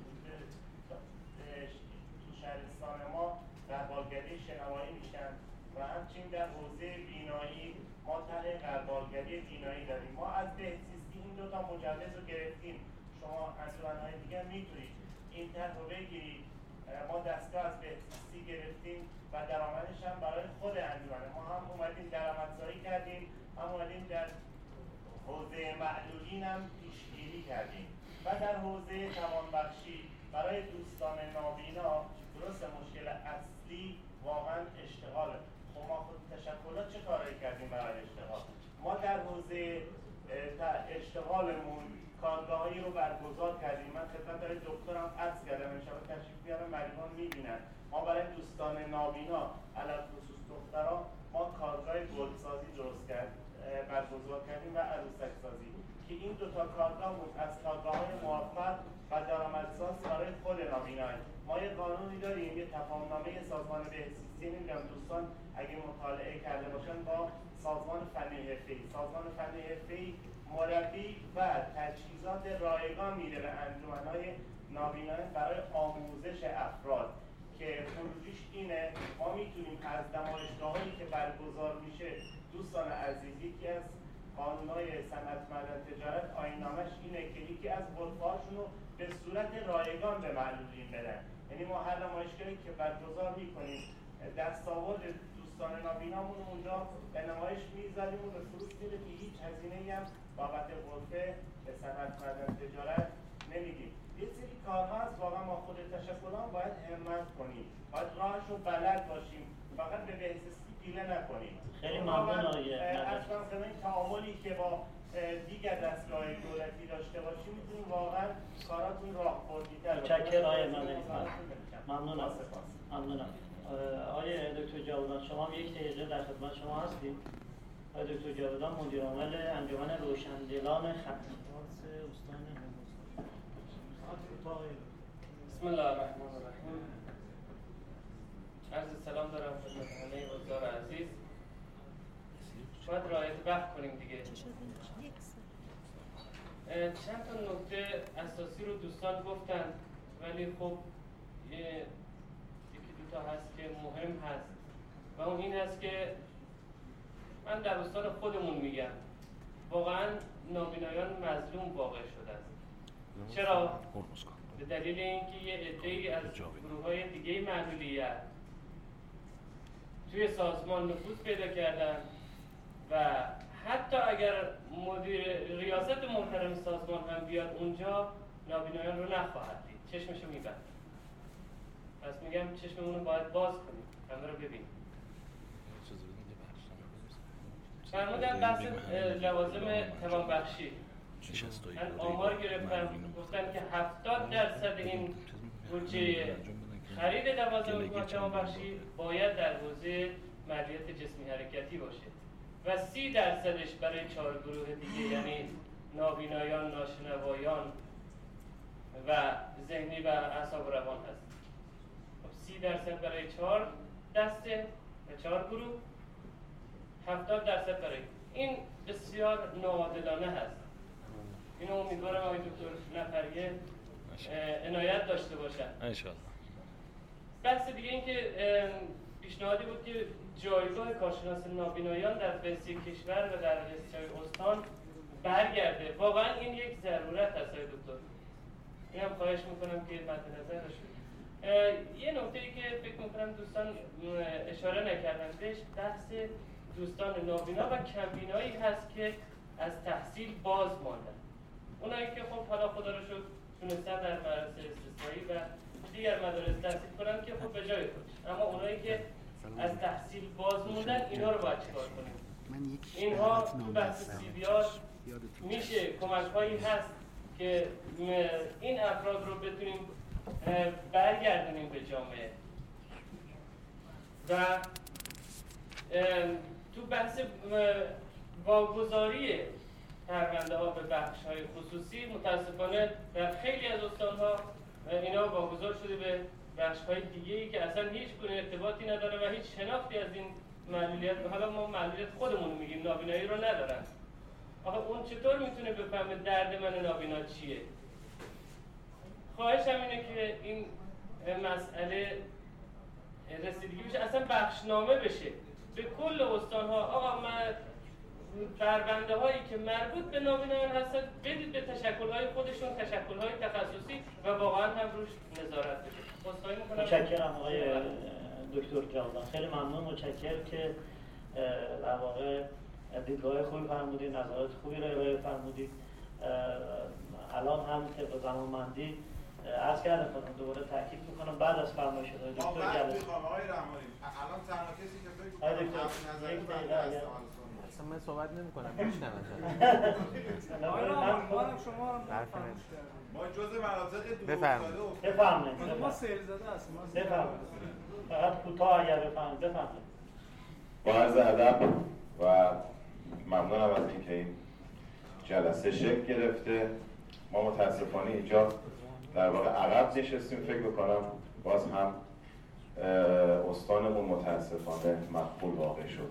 تو شهرستان ما غربالگردی شنوایی میشن و همچنین در حوزه بینایی ما طرح غربالگردی بینایی داریم. ما از بهزیستی این دو تا مجوز رو گرفتیم. شما انجمن‌های دیگه میتونید این طرح رو بگیرید. ما دستگاه از بهزیستی گرفتیم و درآمدش هم برای خود انجمن. ما هم اومدیم درآمدزایی کردیم، هم اومدیم در حوزه معلولین هم پیشگیری کردیم و در حوزه توانبخشی برای دوستان نابینا. درست مشکل اصلی واقعا اشتغاله. خب ما خود تشکلات چه کارایی کردیم برای اشتغال؟ ما در حوزه اشتغالمون کارگاهی رو برگزار کردیم. من خدمت برای دکترم عرض کردم، انشاءالله تشریف بیارم مریضان میبینن. ما برای دوستان نابینا علل خصوص دختران ما کارگاه گلسازی درست کرد برگزار کردیم و عروسک سازی که این دو تا کارگاه بود از کارگاه‌های موفق و درآمدساز برای خود نابینایی. ما یه قانونی داریم، یه تفاهمنامه سازمان بهزیستی، نمیدونم دوستان اگه مطالعه کرده باشن، با سازمان فنی حرفه‌ای. سازمان فنی حرفه‌ای مربی و تجهیزات رایگان میده به انجمن‌های نابینایی برای آموزش افراد که خروجیش اینه. ما میتونیم از نمایشگاهایی که برگزار میشه، دوستان عزیز، یکی از قانون‌های صنعت معدن تجارت آیین‌نامه‌اش اینه که یکی از غرفه‌هاشون رو به صورت رایگان به معلولین بدن. یعنی ما هر نمایشگاهی که برگزار میکنیم دستاورد دوستان نابینامون اونجا به نمایش میذاریم و به فروش میره که هیچ هزینه‌ای هم بابت غرفه به صنعت معدن تجارت نمیدیم. یه سری کارها هست واقعا ما خود تشکلان باید همت کنیم، باید راهش رو بلد باشیم، فقط به بهزیستی پیله نکنیم. خیلی ممنون آقای اصلا خدمت تعاملی که با دیگر دستگاه دولتی داشته باشیم میتونیم واقعا کاراتون راهبردی‌تر باشه. متشکرم آقای مدنی. ممنونم. ممنونم. آقای دکتر جاودان، شما هم یک دقیقه در خدمت شما هستیم. آقای دکتر جاودان مدیر عامل انجمن روشندلان خط استان بسم الله الرحمن الرحیم. عرض سلام دارم خدمت همه حضار عزیز. باید رعایت وقت کنیم دیگه. چند تا نکته اساسی رو دوستان گفتن، ولی خب یکی دو تا هست که مهم هست و اون این هست که من در استان خودمون میگم واقعا نابینایان مظلوم واقع شده است. چرا؟ به دلیل اینکه یه عده‌ای از گروه‌های دیگه معلولیت توی سازمان نفوذ پیدا کردن و حتی اگر مدیر ریاست محترم سازمان هم بیاد اونجا نابینایان رو نخواهد دید، چشمشو میبند. پس میگم چشممون رو باید باز کنیم، همه رو ببینیم. فرمودن بحث لوازم توانبخشی. من آمار گرفتم گفتن که هفتاد درصد این بودجه خرید لوازم توانبخشی باید در حوزه مدیریت جسمی حرکتی باشه و سی درصدش برای چهار گروه دیگه، یعنی نابینایان، ناشنوایان و ذهنی و اعصاب و روان هست. سی درصد برای چهار دسته و چهار گروه، هفتاد درصد برای این بسیار ناعادلانه هست. اینو امیدوارم آقای دکتر نفریه عنایت داشته باشن. انشالله. بحث دیگه این که پیشنهادی بود که جایگاه کارشناس نابینایان در بسیار کشور و در بسیار استان برگرده. واقعا این یک ضرورت هست آقای دکتر. اینم خواهش میکنم که مد نظر باشید. یه نکته‌ای که فکر میکنم دوستان اشاره نکردن بهش، بحث دوستان نابینا و کمبینایی هست که از تحصیل باز ماندن. اونایی که خب حالا خدا رو شکر تونستن در مدارس استثنایی و دیگر مدارس تحصیل کنن که خب به جای خودش، اما اونایی که از تحصیل باز موندن اینا رو باید چیکار کنیم؟ اینها تو بحث سی بی آر میشه کمک هایی هست که این افراد رو بتونیم برگردونیم به جامعه و تو بحث واگذاری پرونده ها به بخش های خصوصی متاسفانه در خیلی از استان ها اینا واگذار شده به بخش های دیگه ای که اصلا هیچ گونه ارتباطی نداره و هیچ شناختی از این معلولیت، حالا ما معلولیت خودمون میگیم، نابینایی رو ندارن. آخه اون چطور میتونه بفهمه درد من نابینا چیه؟ خواهشم اینه که این مسئله رسیدگی بشه، اصلا بخشنامه بشه به کل استان‌ها. آقا من پرونده هایی که مربوط به نابینایان هستن بدید به تشکل‌های خودشون، تشکل‌های تخصصی و واقعا هم روش نظارت بشه. عذرخواهی می‌کنم. متشکرم آقای دکتر جاودان، خیلی ممنون، متشکرم که در واقع دیدگاه خوبی فرمودید، نظرات خوبی رو ارائه فرمودید. الان هم طبق زمانبندی عرض کردم خودم دوباره تاکید میکنم بعد از فرمایش آقای دکتر جلسه آقای رحمانی الان تنها کسی که فکر آقای دکتر یک دقیقه اگر اصلا من صحبت نمی‌کنم میشنم آقای رحمانی شما ما جزء مناطق دور افتاده بفرمایید. ما سیل زده هستیم. بفرمایید. فقط کوتاه اگر بفرمایید. بفرمایید. با عرض ادب و ممنونم از اینکه این جلسه شکل گرفته. ما متاسفانه اینجا در واقع عقب نشستیم، فکر بکنم باز هم استانمون متاسفانه مقبول واقع شد.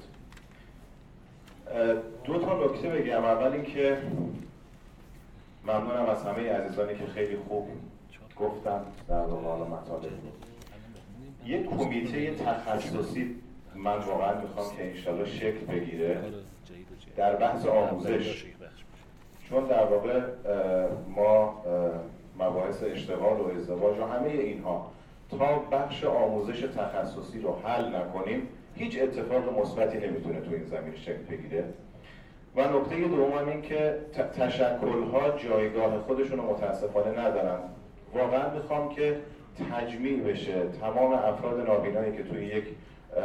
دو تا نکته بگم. اول اینکه ممنونم از همه عزیزانی که خیلی خوب گفتن در واقع حالا مطالب. یک کمیته تخصصی من واقعا میخوام که انشالله شکل بگیره در بحث آموزش، چون در واقع ما مباحث اشتغال و ازدواج و همه اینها تا بخش آموزش تخصصی رو حل نکنیم هیچ اتفاق مثبتی نمیتونه تو این زمین شکل بگیره. و نکته دوم این که تشکل‌ها جایگاه خودشون رو متاسفانه ندارن. واقعا میخوام که تجمیع بشه تمام افراد نابینایی که توی یک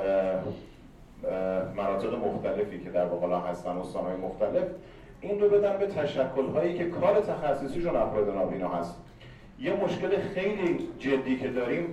مناطق مختلفی که در واقع هستن، استان‌های مختلف، این رو بدن به تشکل‌هایی که کار تخصصیشون افراد نابینا هست. یه مشکل خیلی جدی که داریم،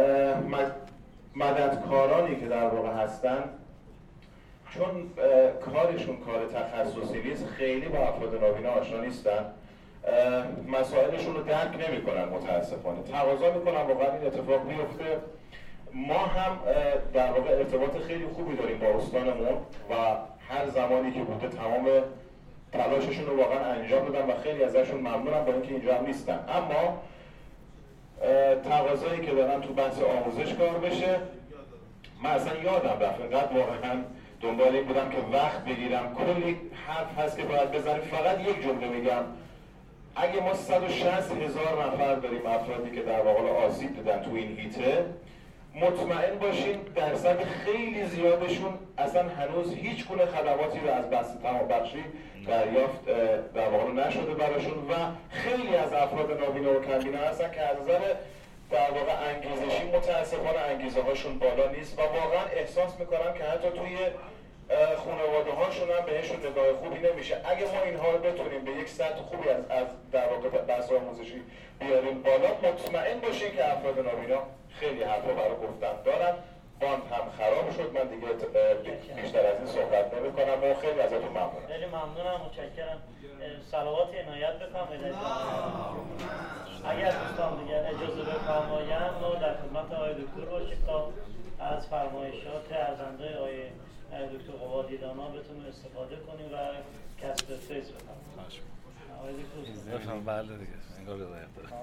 مددکارانی که در واقع هستن چون کارشون کار تخصصی نیست، خیلی با افراد نابینا آشنا نیستن، مسائلشون رو درک نمی‌کنن. متاسفانه تقاضا می‌کنم واقعا این اتفاق بیفته. ما هم در واقع ارتباط خیلی خوبی داریم با استانمون و هر زمانی که بوده تمام تلاششون رو واقعا انجام دادن و خیلی ازشون ممنونم، با اینکه اینجا هم نیستن. اما تقاضایی که دارن تو بحث آموزش کار بشه، من اصلا یادم رفت اینقدر واقعا دنبال این بودم که وقت بگیرم. کلی حرف هست که باید بزنیم. فقط یک جمله میگم، اگه ما صد و شصت هزار نفر داریم افرادی که در واقع آسیب دیدن تو این هیته، مطمئن باشین درصد خیلی زیادشون اصلا هنوز هیچ گونه خدماتی رو از بحث تمام بخشی دریافت در واقع نشده براشون و خیلی از افراد نابینا و کمبینا هستن که از نظر در واقع انگیزشی متاسفانه انگیزه هاشون بالا نیست و واقعا احساس میکنم که حتی توی خانواده هاشون هم بهشون نگاه خوبی نمیشه. اگه ما اینها رو بتونیم به یک سطح خوبی از, از در واقع بحث آموزشی بیاریم بالا، مطمئن باشین که افراد نابینا خیلی حرفا برای گفتن دارن. باند هم خراب شد، من دیگه بیشتر از این صحبت نمی‌کنم و خیلی ازتون ممنونم. خیلی ممنونم، متشکرم. صلوات عنایت بفرمایید. اگر دوستان دیگر اجازه بفرمایند ما در خدمت آقای دکتر باشیم تا از فرمایشات ارزنده آقای دکتر قبادی دانا بتونیم استفاده کنیم و کسب فیض بکنیم. آقای دکتر بفرمایید. بله دیگه انگار رضایت داره.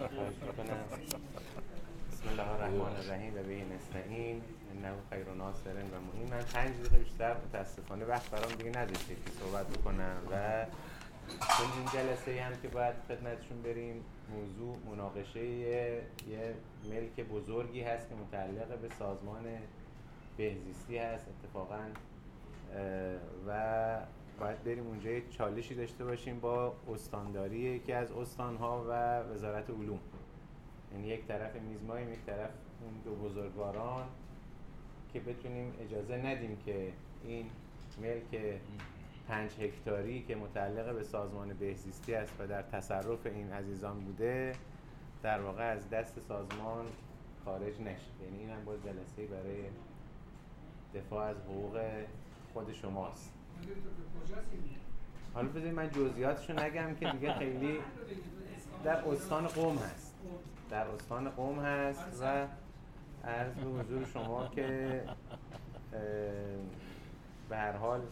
بسم الله الرحمن الرحیم و به نستعین انه خیر ناصر و معین. من پنج دقیقه بیشتر متاسفانه وقت برام دیگه نداشته که صحبت بکنم و چون این جلسه هم که باید خدمتشون بریم موضوع مناقشه یه ملک بزرگی هست که متعلق به سازمان بهزیستی هست اتفاقا و باید بریم اونجا یه چالشی داشته باشیم با استانداری یکی از استانها و وزارت علوم. یعنی یک طرف میز ماییم، یک طرف اون دو بزرگواران که بتونیم اجازه ندیم که این ملک پنج هکتاری که متعلق به سازمان بهزیستی است و در تصرف این عزیزان بوده در واقع از دست سازمان خارج نشه. یعنی این هم باز جلسه‌ای برای دفاع از حقوق خود شماست. حالا بذارید من جزئیاتشو نگم که دیگه خیلی در استان قم هست. در استان قم هست و عرض به حضور شما که به هر حال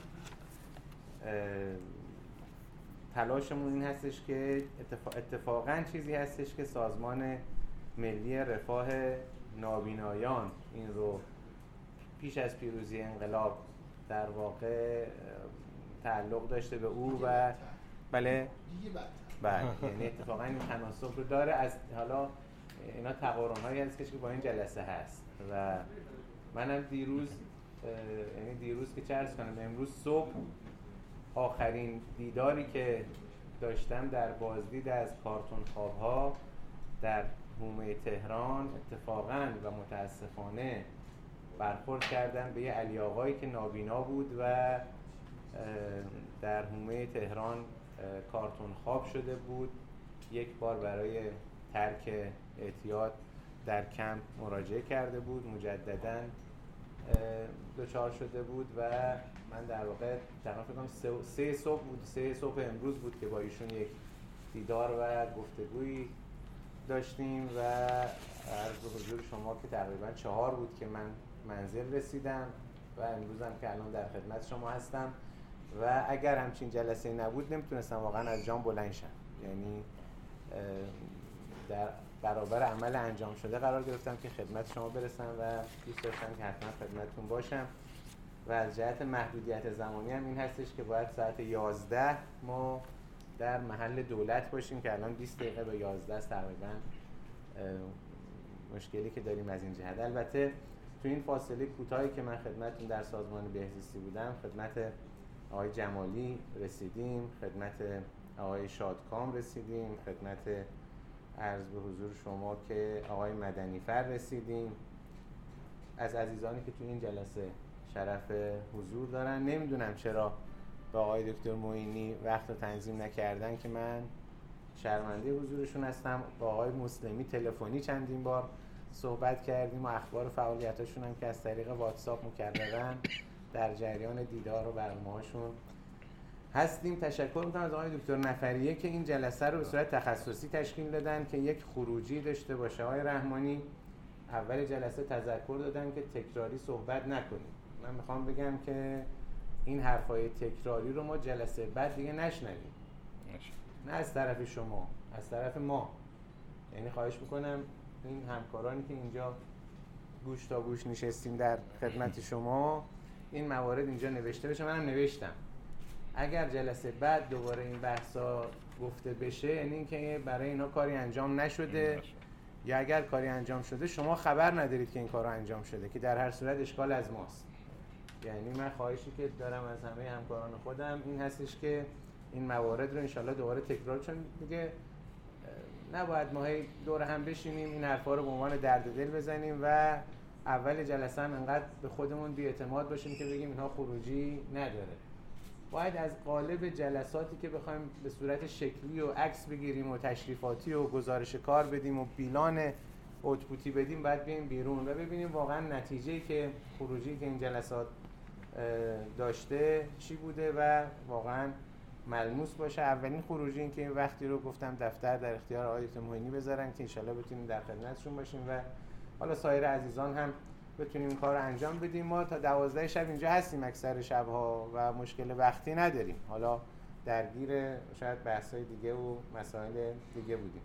تلاشمون این هستش که اتفاقاً چیزی هستش که سازمان ملی رفاه نابینایان این رو پیش از پیروزی انقلاب در واقع تعلق داشته به او و بله بله یعنی اتفاقاً این تناسب رو داره. از حالا اینا تقارن‌هایی هست که با این جلسه هست و منم دیروز یعنی دیروز که چه عرض کنم امروز صبح آخرین دیداری که داشتم در بازدید از کارتون خواب‌ها در حومه تهران اتفاقاً و متاسفانه برخورد کردم به یه علی آقایی که نابینا بود و در حومه تهران کارتون خواب شده بود. یک بار برای ترک اعتیاد در کمپ مراجعه کرده بود، مجدداً دچار شده بود و من در واقع تقریبا فکر کنم سه, سه صبح بود سه صبح امروز بود که با ایشون یک دیدار و گفتگویی داشتیم و عرض به حضور شما که تقریبا چهار بود که من منزل رسیدم و امروزم که الان در خدمت شما هستم و اگر همچین جلسه نبود نمیتونستم واقعا از جام بلند شم. یعنی در برابر عمل انجام شده قرار گرفتم که خدمت شما برسم و دوست داشتم که حتما خدمتتون باشم و از جهت محدودیت زمانی هم این هستش که باید ساعت یازده ما در محل دولت باشیم که الان بیست دقیقه به یازده است تقریبا مشکلی که داریم از این جهت. البته تو این فاصله کوتاهی که من خدمتتون در سازمان بهزیستی بودم خدمت آقای جمالی رسیدیم، خدمت آقای شادکام رسیدیم، خدمت عرض به حضور شما که آقای مدنیفر رسیدیم. از عزیزانی که تو این جلسه شرف حضور دارن نمیدونم چرا با آقای دکتر معینی وقت رو تنظیم نکردن که من شرمنده حضورشون هستم. با آقای مسلمی تلفنی چندین بار صحبت کردیم و اخبار فعالیتاشون هم که از طریق واتساپ مکررن در جریان دیدار و برنامه‌هاشون هستیم. تشکر میکنم از آقای دکتر نفریه که این جلسه رو به صورت تخصصی تشکیل دادن که یک خروجی داشته باشه. آقای رحمانی اول جلسه تذکر دادن که تکراری صحبت نکنیم. من میخوام بگم که این حرفای تکراری رو ما جلسه بعد دیگه نشنویم، نه از طرف شما، از طرف ما. یعنی خواهش میکنم این همکارانی که اینجا گوش تا گوش نشستیم در خدمت شما این موارد اینجا نوشته بشه. منم نوشتم اگر جلسه بعد دوباره این بحثا گفته بشه یعنی اینکه برای اینا کاری انجام نشده یا اگر کاری انجام شده شما خبر ندارید که این کارو انجام شده که در هر صورت اشکال از ماست. یعنی من خواهشی که دارم از همه همکاران خودم این هستش که این موارد رو انشالله دوباره تکرار، چون دیگه نباید ما هی دور هم بشینیم این حرفا رو به عنوان درد دل بزنیم و اول جلسه هم انقدر به خودمون بی‌اعتماد باشیم که بگیم اینها خروجی نداره. باید از قالب جلساتی که بخوایم به صورت شکلی و عکس بگیریم و تشریفاتی و گزارش کار بدیم و بیلان اوتپوتی بدیم باید بیایم بیرون و ببینیم واقعا نتیجه‌ای که خروجی که این جلسات داشته چی بوده و واقعا ملموس باشه. اولین خروجی این که این وقتی رو گفتم دفتر در اختیار آقای دکتر معینی بذارن که انشالله بتونیم در خدمتشون باشیم و حالا سایر عزیزان هم بتونیم این کار رو انجام بدیم. ما تا دوازده شب اینجا هستیم اکثر شبها و مشکل وقتی نداریم، حالا درگیر شاید بحث‌های دیگه و مسائل دیگه بودیم.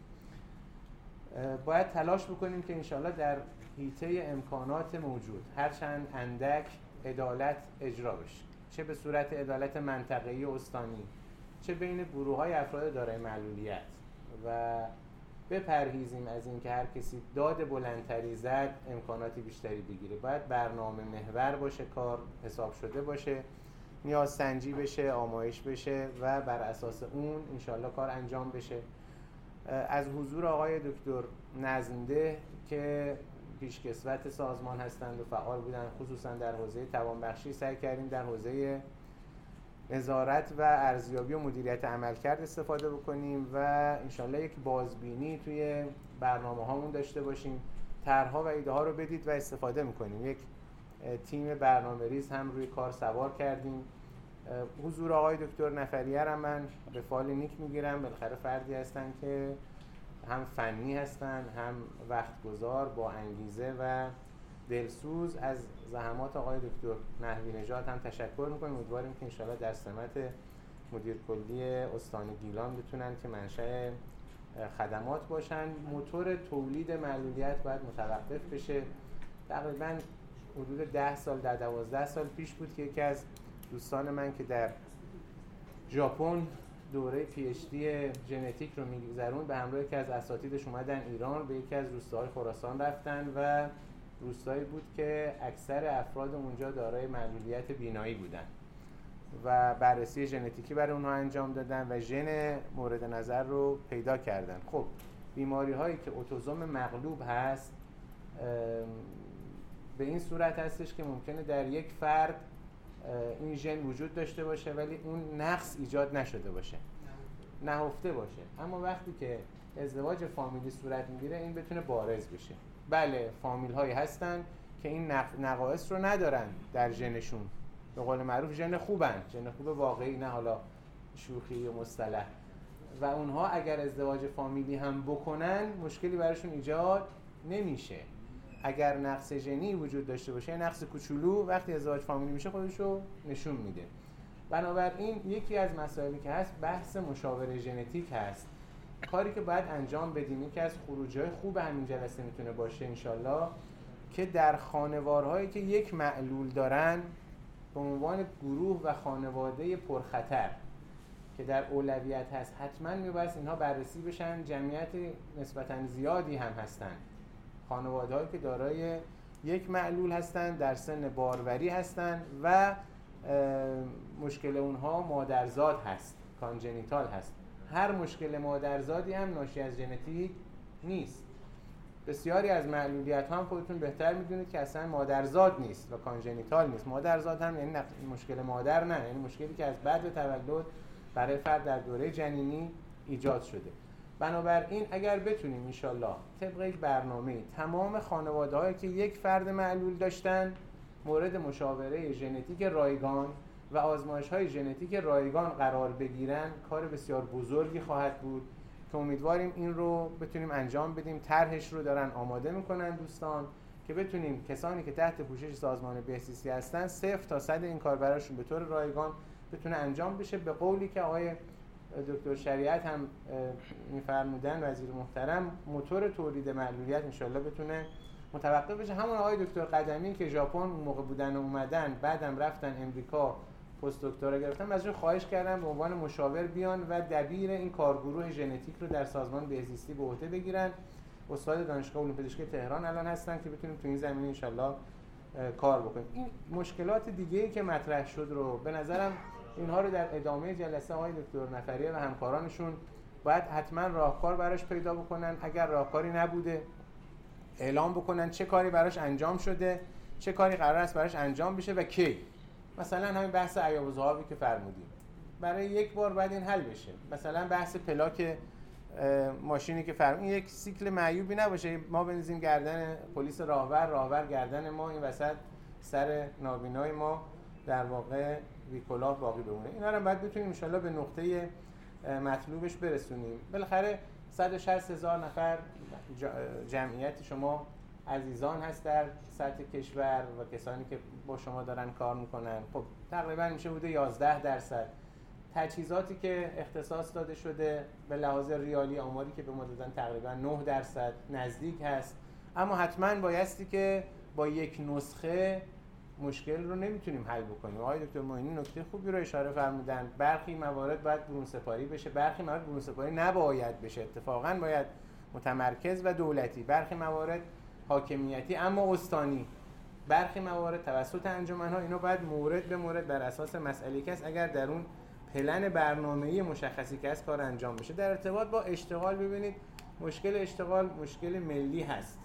باید تلاش بکنیم که انشالله در حیطه امکانات موجود هرچند اندک عدالت اجرا بشه، چه به صورت عدالت منطقه‌ای و استانی، چه بین گروه‌های افراد دارای معلولیت و بپرهیزیم از این که هر کسی داد بلندتری زد امکاناتی بیشتری بگیره. باید برنامه محور باشه، کار حساب شده باشه، نیاز سنجی بشه، آمایش بشه و بر اساس اون انشالله کار انجام بشه. از حضور آقای دکتر نظمده که پیشکسوت سازمان هستند و فعال بودن خصوصا در حوزه توانبخشی سعی کردیم در حوزه نظارت و ارزیابی و مدیریت عملکرد استفاده بکنیم و انشالله یک بازبینی توی برنامه هامون داشته باشیم. طرح‌ها و ایده ها رو بدید و استفاده میکنیم. یک تیم برنامه ریز هم روی کار سوار کردیم. حضور آقای دکتر نفریه هم من به فال نیک میگیرم، بالاخره فردی هستن که هم فنی هستن هم وقت گذار با انگیزه و دلسوز از زحمات آقای دکتر نحوی نژاد هم تشکر میکنیم. امیدواریم که انشالله در سمت مدیر کلی استان گیلان بتونن که منشأ خدمات باشن. موتور تولید معلولیت باید متوقف بشه. تقریبا حدود ده سال در دوازده سال پیش بود که یکی از دوستان من که در ژاپن دوره پی اچ دی ژنتیک رو میگذرون به همراه یکی از اساتیدش اومدن ایران، به یکی از روستاهای خراسان رفتن و روستایی بود که اکثر افراد اونجا دارای معلولیت بینایی بودن و بررسی ژنتیکی برای اونها انجام دادن و ژن مورد نظر رو پیدا کردن. خب بیماری هایی که اتوزوم مغلوب هست به این صورت هستش که ممکنه در یک فرد این ژن وجود داشته باشه ولی اون نقص ایجاد نشده باشه، نهفته باشه، اما وقتی که ازدواج فامیلی صورت میگیره این بتونه بارز بشه. بله فامیل هایی هستن که این نقایص رو ندارن در ژنشون، به قول معروف ژن خوبن، ژن خوب واقعی، نه حالا شوخی و مصطلح، و اونها اگر ازدواج فامیلی هم بکنن مشکلی براشون ایجاد نمیشه. اگر نقص ژنی وجود داشته باشه، نقص کوچولو، وقتی ازدواج فامیلی میشه خودشو نشون میده. بنابراین یکی از مسائلی که هست بحث مشاوره ژنتیک هست. کاری که باید انجام بدیم یکی از خروجی‌های خوب همین جلسه میتونه باشه انشالله که در خانوارهایی که یک معلول دارن به عنوان گروه و خانواده پرخطر که در اولویت هست حتما میباید اینها بررسی بشن. جمعیت نسبتاً زیادی هم هستن، خانواده‌هایی که دارای یک معلول هستن، در سن باروری هستن و مشکل اونها مادرزاد هست، کانجنیتال هست. هر مشکل مادرزادی هم ناشی از ژنتیک نیست. بسیاری از معلولیت ها هم خودتون بهتر میدونید که اصلا مادرزاد نیست و کانجنیتال نیست. مادرزاد هم یعنی مشکل مادر نه، یعنی مشکلی که از بعد تولد برای فرد در دوره جنینی ایجاد شده. بنابراین اگر بتونیم انشالله طبق یک برنامه تمام خانواده هایی که یک فرد معلول داشتن مورد مشاوره ژنتیک رایگان و آزمایش های ژنتیک رایگان قرار بگیرن، کار بسیار بزرگی خواهد بود که امیدواریم این رو بتونیم انجام بدیم. طرحش رو دارن آماده میکنن دوستان که بتونیم کسانی که تحت پوشش سازمان بهزیستی هستن صفر تا صد این کار براشون به طور رایگان بتونه انجام بشه. به قولی که آقای دکتر شریعت هم میفرمودن وزیر محترم، موتور تولید معلولیت انشالله بتونه متوقف بشه. همون آقای دکتر قدمی که ژاپن اون موقع بودن و اومدن بعدم رفتن امریکا پست دکترا گرفتن، ازشون خواهش کردم به عنوان مشاور بیان و دبیر این کارگروه ژنتیک رو در سازمان بهزیستی به عهده بگیرن. استاد دانشگاه علوم پزشکی تهران الان هستن که بتونیم تو این زمینه ان شاءالله کار بکنیم. این مشکلات دیگه‌ای که مطرح شد رو به نظرم اینها رو در ادامه جلسه های دکتر نفریه و همکارانشون باید حتما راهکار براش پیدا بکنن. اگر راهکاری نبوده اعلام بکنن چه کاری براش انجام شده، چه کاری قرار است براش انجام بشه و کی. مثلا همین بحث ایاب الذهابی که فرمودیم برای یک بار باید این حل بشه. مثلا بحث پلاک ماشینی که فرمودیم این یک سیکل معیوبی نباشه، ما بنزیم گردن پلیس راهور، راهور گردن ما، این وسط سر نابینای ما در واقع بی‌کلاه باقی بمونه. اینا رو باید بتونیم ان شاءالله به نقطه مطلوبش برسونیم. بالاخره صد و شصت هزار نفر جمعیت شما عزیزان هست در سطح کشور و کسانی که با شما دارن کار میکنن. خب تقریبا میشه بوده یازده درصد. تجهیزاتی که اختصاص داده شده به لحاظ ریالی آماری که به ما دادن تقریبا نه درصد نزدیک هست. اما حتما بایستی که با یک نسخه مشکل رو نمیتونیم حل بکنیم. آقای دکتر معینی نکته خوبی رو اشاره فرمودن. برخی موارد باید برون سپاری بشه، برخی موارد برون سپاری نباید بشه، اتفاقا باید متمرکز و دولتی، برخی موارد حاکمیتی اما استانی، برخی موارد توسط انجمن‌ها. اینو باید مورد به مورد بر اساس مسئله که است اگر در اون پلن برنامه‌ای مشخصی که است کار انجام بشه. در ارتباط با اشتغال ببینید مشکل اشتغال مشکل ملی هست.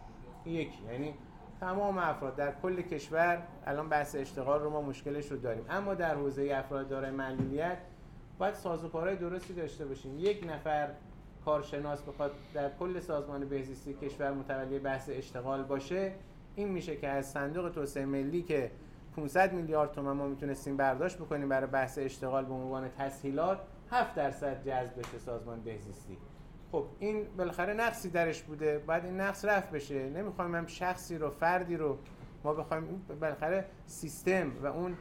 یکی یعنی تمام افراد در کل کشور الان بحث اشتغال رو ما مشکلش رو داریم، اما در حوزه افراد دارای معلولیت باید سازوکارهای درستی داشته باشیم. یک نفر کارشناس بخواد در کل سازمان بهزیستی کشور متولی بحث اشتغال باشه، این میشه که از صندوق توسعه ملی که پانصد میلیارد تومان ما میتونستیم برداشت بکنیم برای بحث اشتغال به عنوان تسهیلات، هفت درصد جذب بشه سازمان بهزیستی. خب این بالاخره نقصی درش بوده، بعد این نقص رفع بشه. نمیخوایم هم شخصی رو، فردی رو ما بخوایم، بالاخره سیستم و اون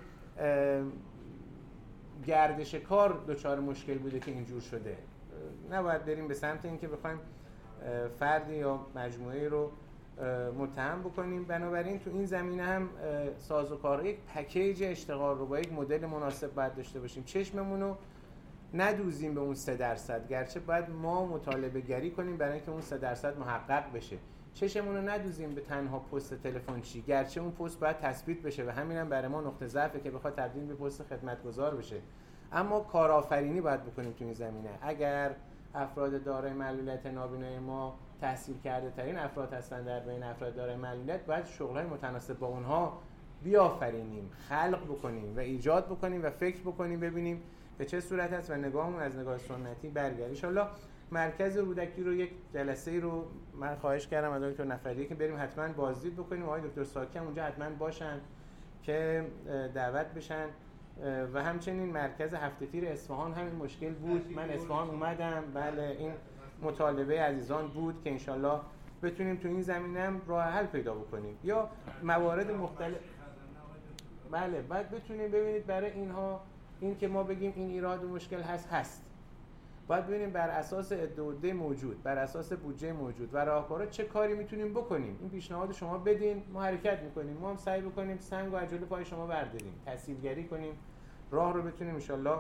گردش کار دچار مشکل بوده که اینجور شده. نباید بریم به سمت اینکه بخوایم فردی یا مجموعه رو متهم بکنیم. بنابراین تو این زمینه هم سازوکار یک پکیج اشتغال رو با یک مدل مناسب باید داشته باشیم. چشممون رو ندوزیم به اون سه درصد، گرچه باید ما مطالبه گری کنیم برای اینکه اون سه درصد محقق بشه. چشممون رو ندوزیم به تنها پست تلفنچی، گرچه اون پست باید تثبیت بشه و همین هم برای ما نقطه ضعفه که بخواد تبدیل به پست خدمتگزار بشه. اما کارآفرینی باید بکنیم تو این زمینه. اگر افراد دارای معلولیت نابینایی ما تحصیل کرده ترین افراد هستن در بین افراد دارای معلولیت، باید شغل‌های متناسب با اونها بیافرینیم، خلق بکنیم و ایجاد بکنیم و فکر بکنیم ببینیم به چه صورت است و نگاهمون از نگاه سنتی برگرده. ان شاءالله مرکز رودکی رو یک جلسه رو من خواهش کردم از دکتر نفری که بریم حتما بازدید بکنیم، آقای دکتر ساکی هم اونجا حتما باشن که دعوت بشن و همچنین مرکز هفته تیر اصفهان همین مشکل بود. من اصفهان اومدم، بله این مطالبه عزیزان بود که انشالله بتونیم تو این زمینه هم راه حل پیدا بکنیم یا موارد مختلف. بله بعد بتونیم ببینید برای اینها این که ما بگیم این ایراد و مشکل هست هست باید ببینیم بر اساس عده موجود، بر اساس بودجه موجود و راهکارها چه کاری میتونیم بکنیم. این پیشنهاد شما بدین، ما حرکت میکنیم، ما هم سعی بکنیم سنگ و از جلوی پای شما برداریم، تسهیلگری کنیم، راه رو بتونیم ان شاءالله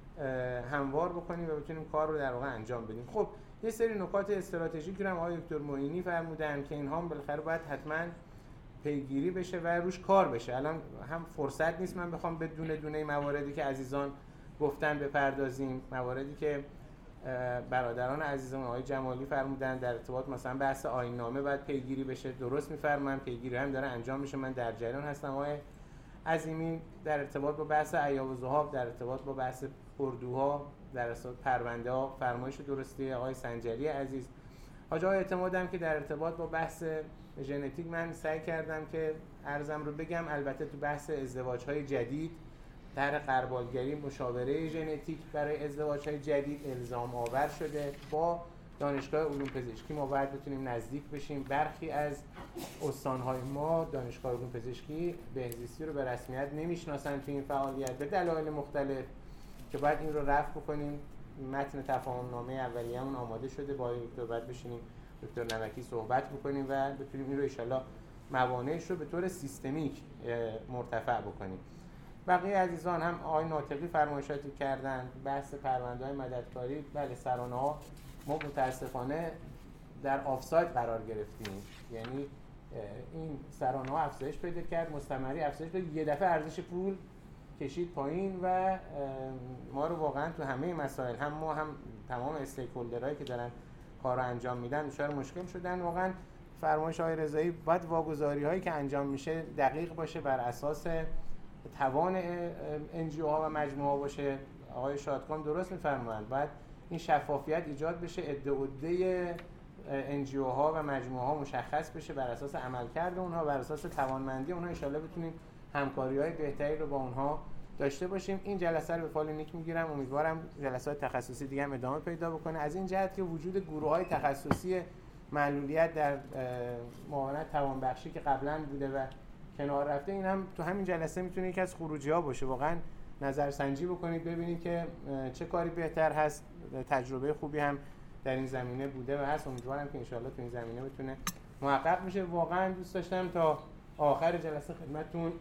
هموار بکنیم و بتونیم کار رو در واقع انجام بدیم. خب یه سری نکات استراتژیکی رو هم آقای دکتر معینی فرمودن که اینها هم بالاخره باید حتما پیگیری بشه و روش کار بشه. الان هم فرصت نیست من بخوام به دونه دونه مواردی که عزیزان گفتن بپردازیم، مواردی که برادران عزیزمون آقای جمالی فرمودن در ارتباط مثلا بحث آیین‌نامه باید پیگیری بشه، درست میفرمایند، پیگیری هم داره انجام میشه، من در جریان هستم. آقای عظیمی در ارتباط با بحث ایاب و ذهاب، در ارتباط با بحث اردوها، در ارتباط پرونده ها فرمایش درستی آقای سنجری عزیز، حاج آقای اعتمادم که در ارتباط با بحث ژنتیک من سعی کردم که عرضم رو بگم. البته تو بحث ازدواج‌های جدید در غربالگری مشاوره ژنتیک برای ازدواج‌های جدید الزام آور شده. با دانشگاه علوم پزشکی ما باید بتونیم نزدیک بشیم. برخی از استان‌های ما دانشگاه علوم پزشکی بهزیستی رو به رسمیت نمی‌شناسن تو این فعالیت به دلایل مختلف که باید این رو رفع بکنیم. متن تفاهم‌نامه اولیه‌مون آماده شده، با دکتر بعد بشینیم دکتر نمکی صحبت بکنیم و بتونیم این رو ان شاءالله موانعش رو به طور سیستمیک مرتفع بکنیم. بقیه عزیزان هم آقای ناطقی فرمایشاتی کردن بحث پرونده‌های مددکاری. بله سرانه‌ها ما متاسفانه در آفساید قرار گرفتیم، یعنی این سرانه‌ها افزایش پیدا کرد، مستمری افزایش پیدا، یه دفعه ارزش پول کشید پایین و ما رو واقعا تو همه مسائل هم ما هم تمام استیک‌هولدرهایی که دارن کار رو انجام میدن دچار مشکل شدن. واقعا فرمایش آقای رضایی باید واگذاری هایی که انجام میشه دقیق باشه، بر اساس توان انجیو ها و مجموعه ها باشه. آقای شادکام درست میفرمایند باید این شفافیت ایجاد بشه، عده عده انجیو ها و مجموعه ها مشخص بشه، بر اساس عملکرد اونها، بر اساس توانمندی اونها ان شاءالله بتونیم همکاری های بهتری رو با اونها داشته باشیم. این جلسه رو به فال نیک میگیرم، امیدوارم جلسات تخصصی دیگه هم ادامه پیدا بکنه. از این جهت که وجود گروه‌های تخصصی معلولیت در معاونت توانبخشی که قبلا بوده و کنار رفته، این هم تو همین جلسه میتونه یکی از خروجی‌ها باشه. واقعا نظرسنجی بکنید ببینید که چه کاری بهتر هست. تجربه خوبی هم در این زمینه بوده و هست، امیدوارم که ان شاءالله تو این زمینه بتونه محقق بشه. واقعا دوست داشتم تا آخر جلسه خدمتتون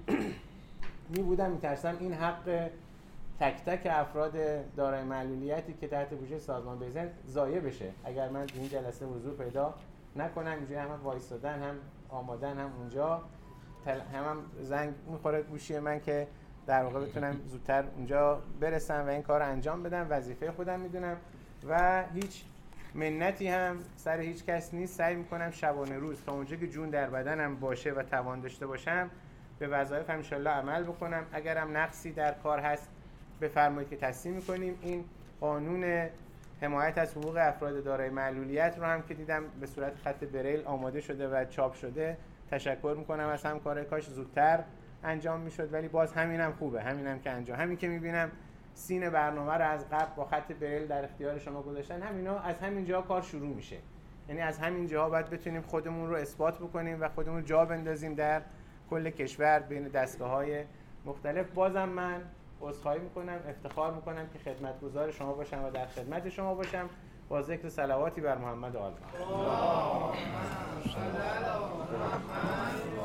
می بودم، میترسم این حق تک تک افراد دارای معلولیتی که تحت بودجه سازمان بهزن ضایع بشه اگر من تو این جلسه حضور پیدا نکنم. اینجوری هم وایسادن، هم آمادن، هم اونجا هم, هم زنگ میخوره گوشی من که در واقع بتونم زودتر اونجا برسم و این کار انجام بدم. وظیفه خودم میدونم و هیچ منتی هم سر هیچ کس نیست. سعی میکنم شبانه روز تا اونجا که جون در بدنم باشه و توان داشته باشم به وظایفم ان شاءالله عمل بکنم. اگرم نقصی در کار هست بفرمایید که تصحیح میکنیم. این قانون حمایت از حقوق افراد دارای معلولیت رو هم که دیدم به صورت خط بریل آماده شده و چاپ شده، تشکر میکنم از همکارای، کاش زودتر انجام میشد ولی باز همینم خوبه، همینم که انجام همین که میبینم سین برنامه رو از قبل با خط بریل در اختیار شما گذاشتن، همینا از همین جا کار شروع میشه. یعنی از همین جاها باید بتونیم خودمون رو اثبات بکنیم و خودمون جا بندازیم در کل کشور بین دستگاه‌های مختلف. بازم من عذرخواهی میکنم، افتخار میکنم که خدمتگزار شما باشم و در خدمت شما باشم با ذکر صلواتی بر محمد و آل محمد.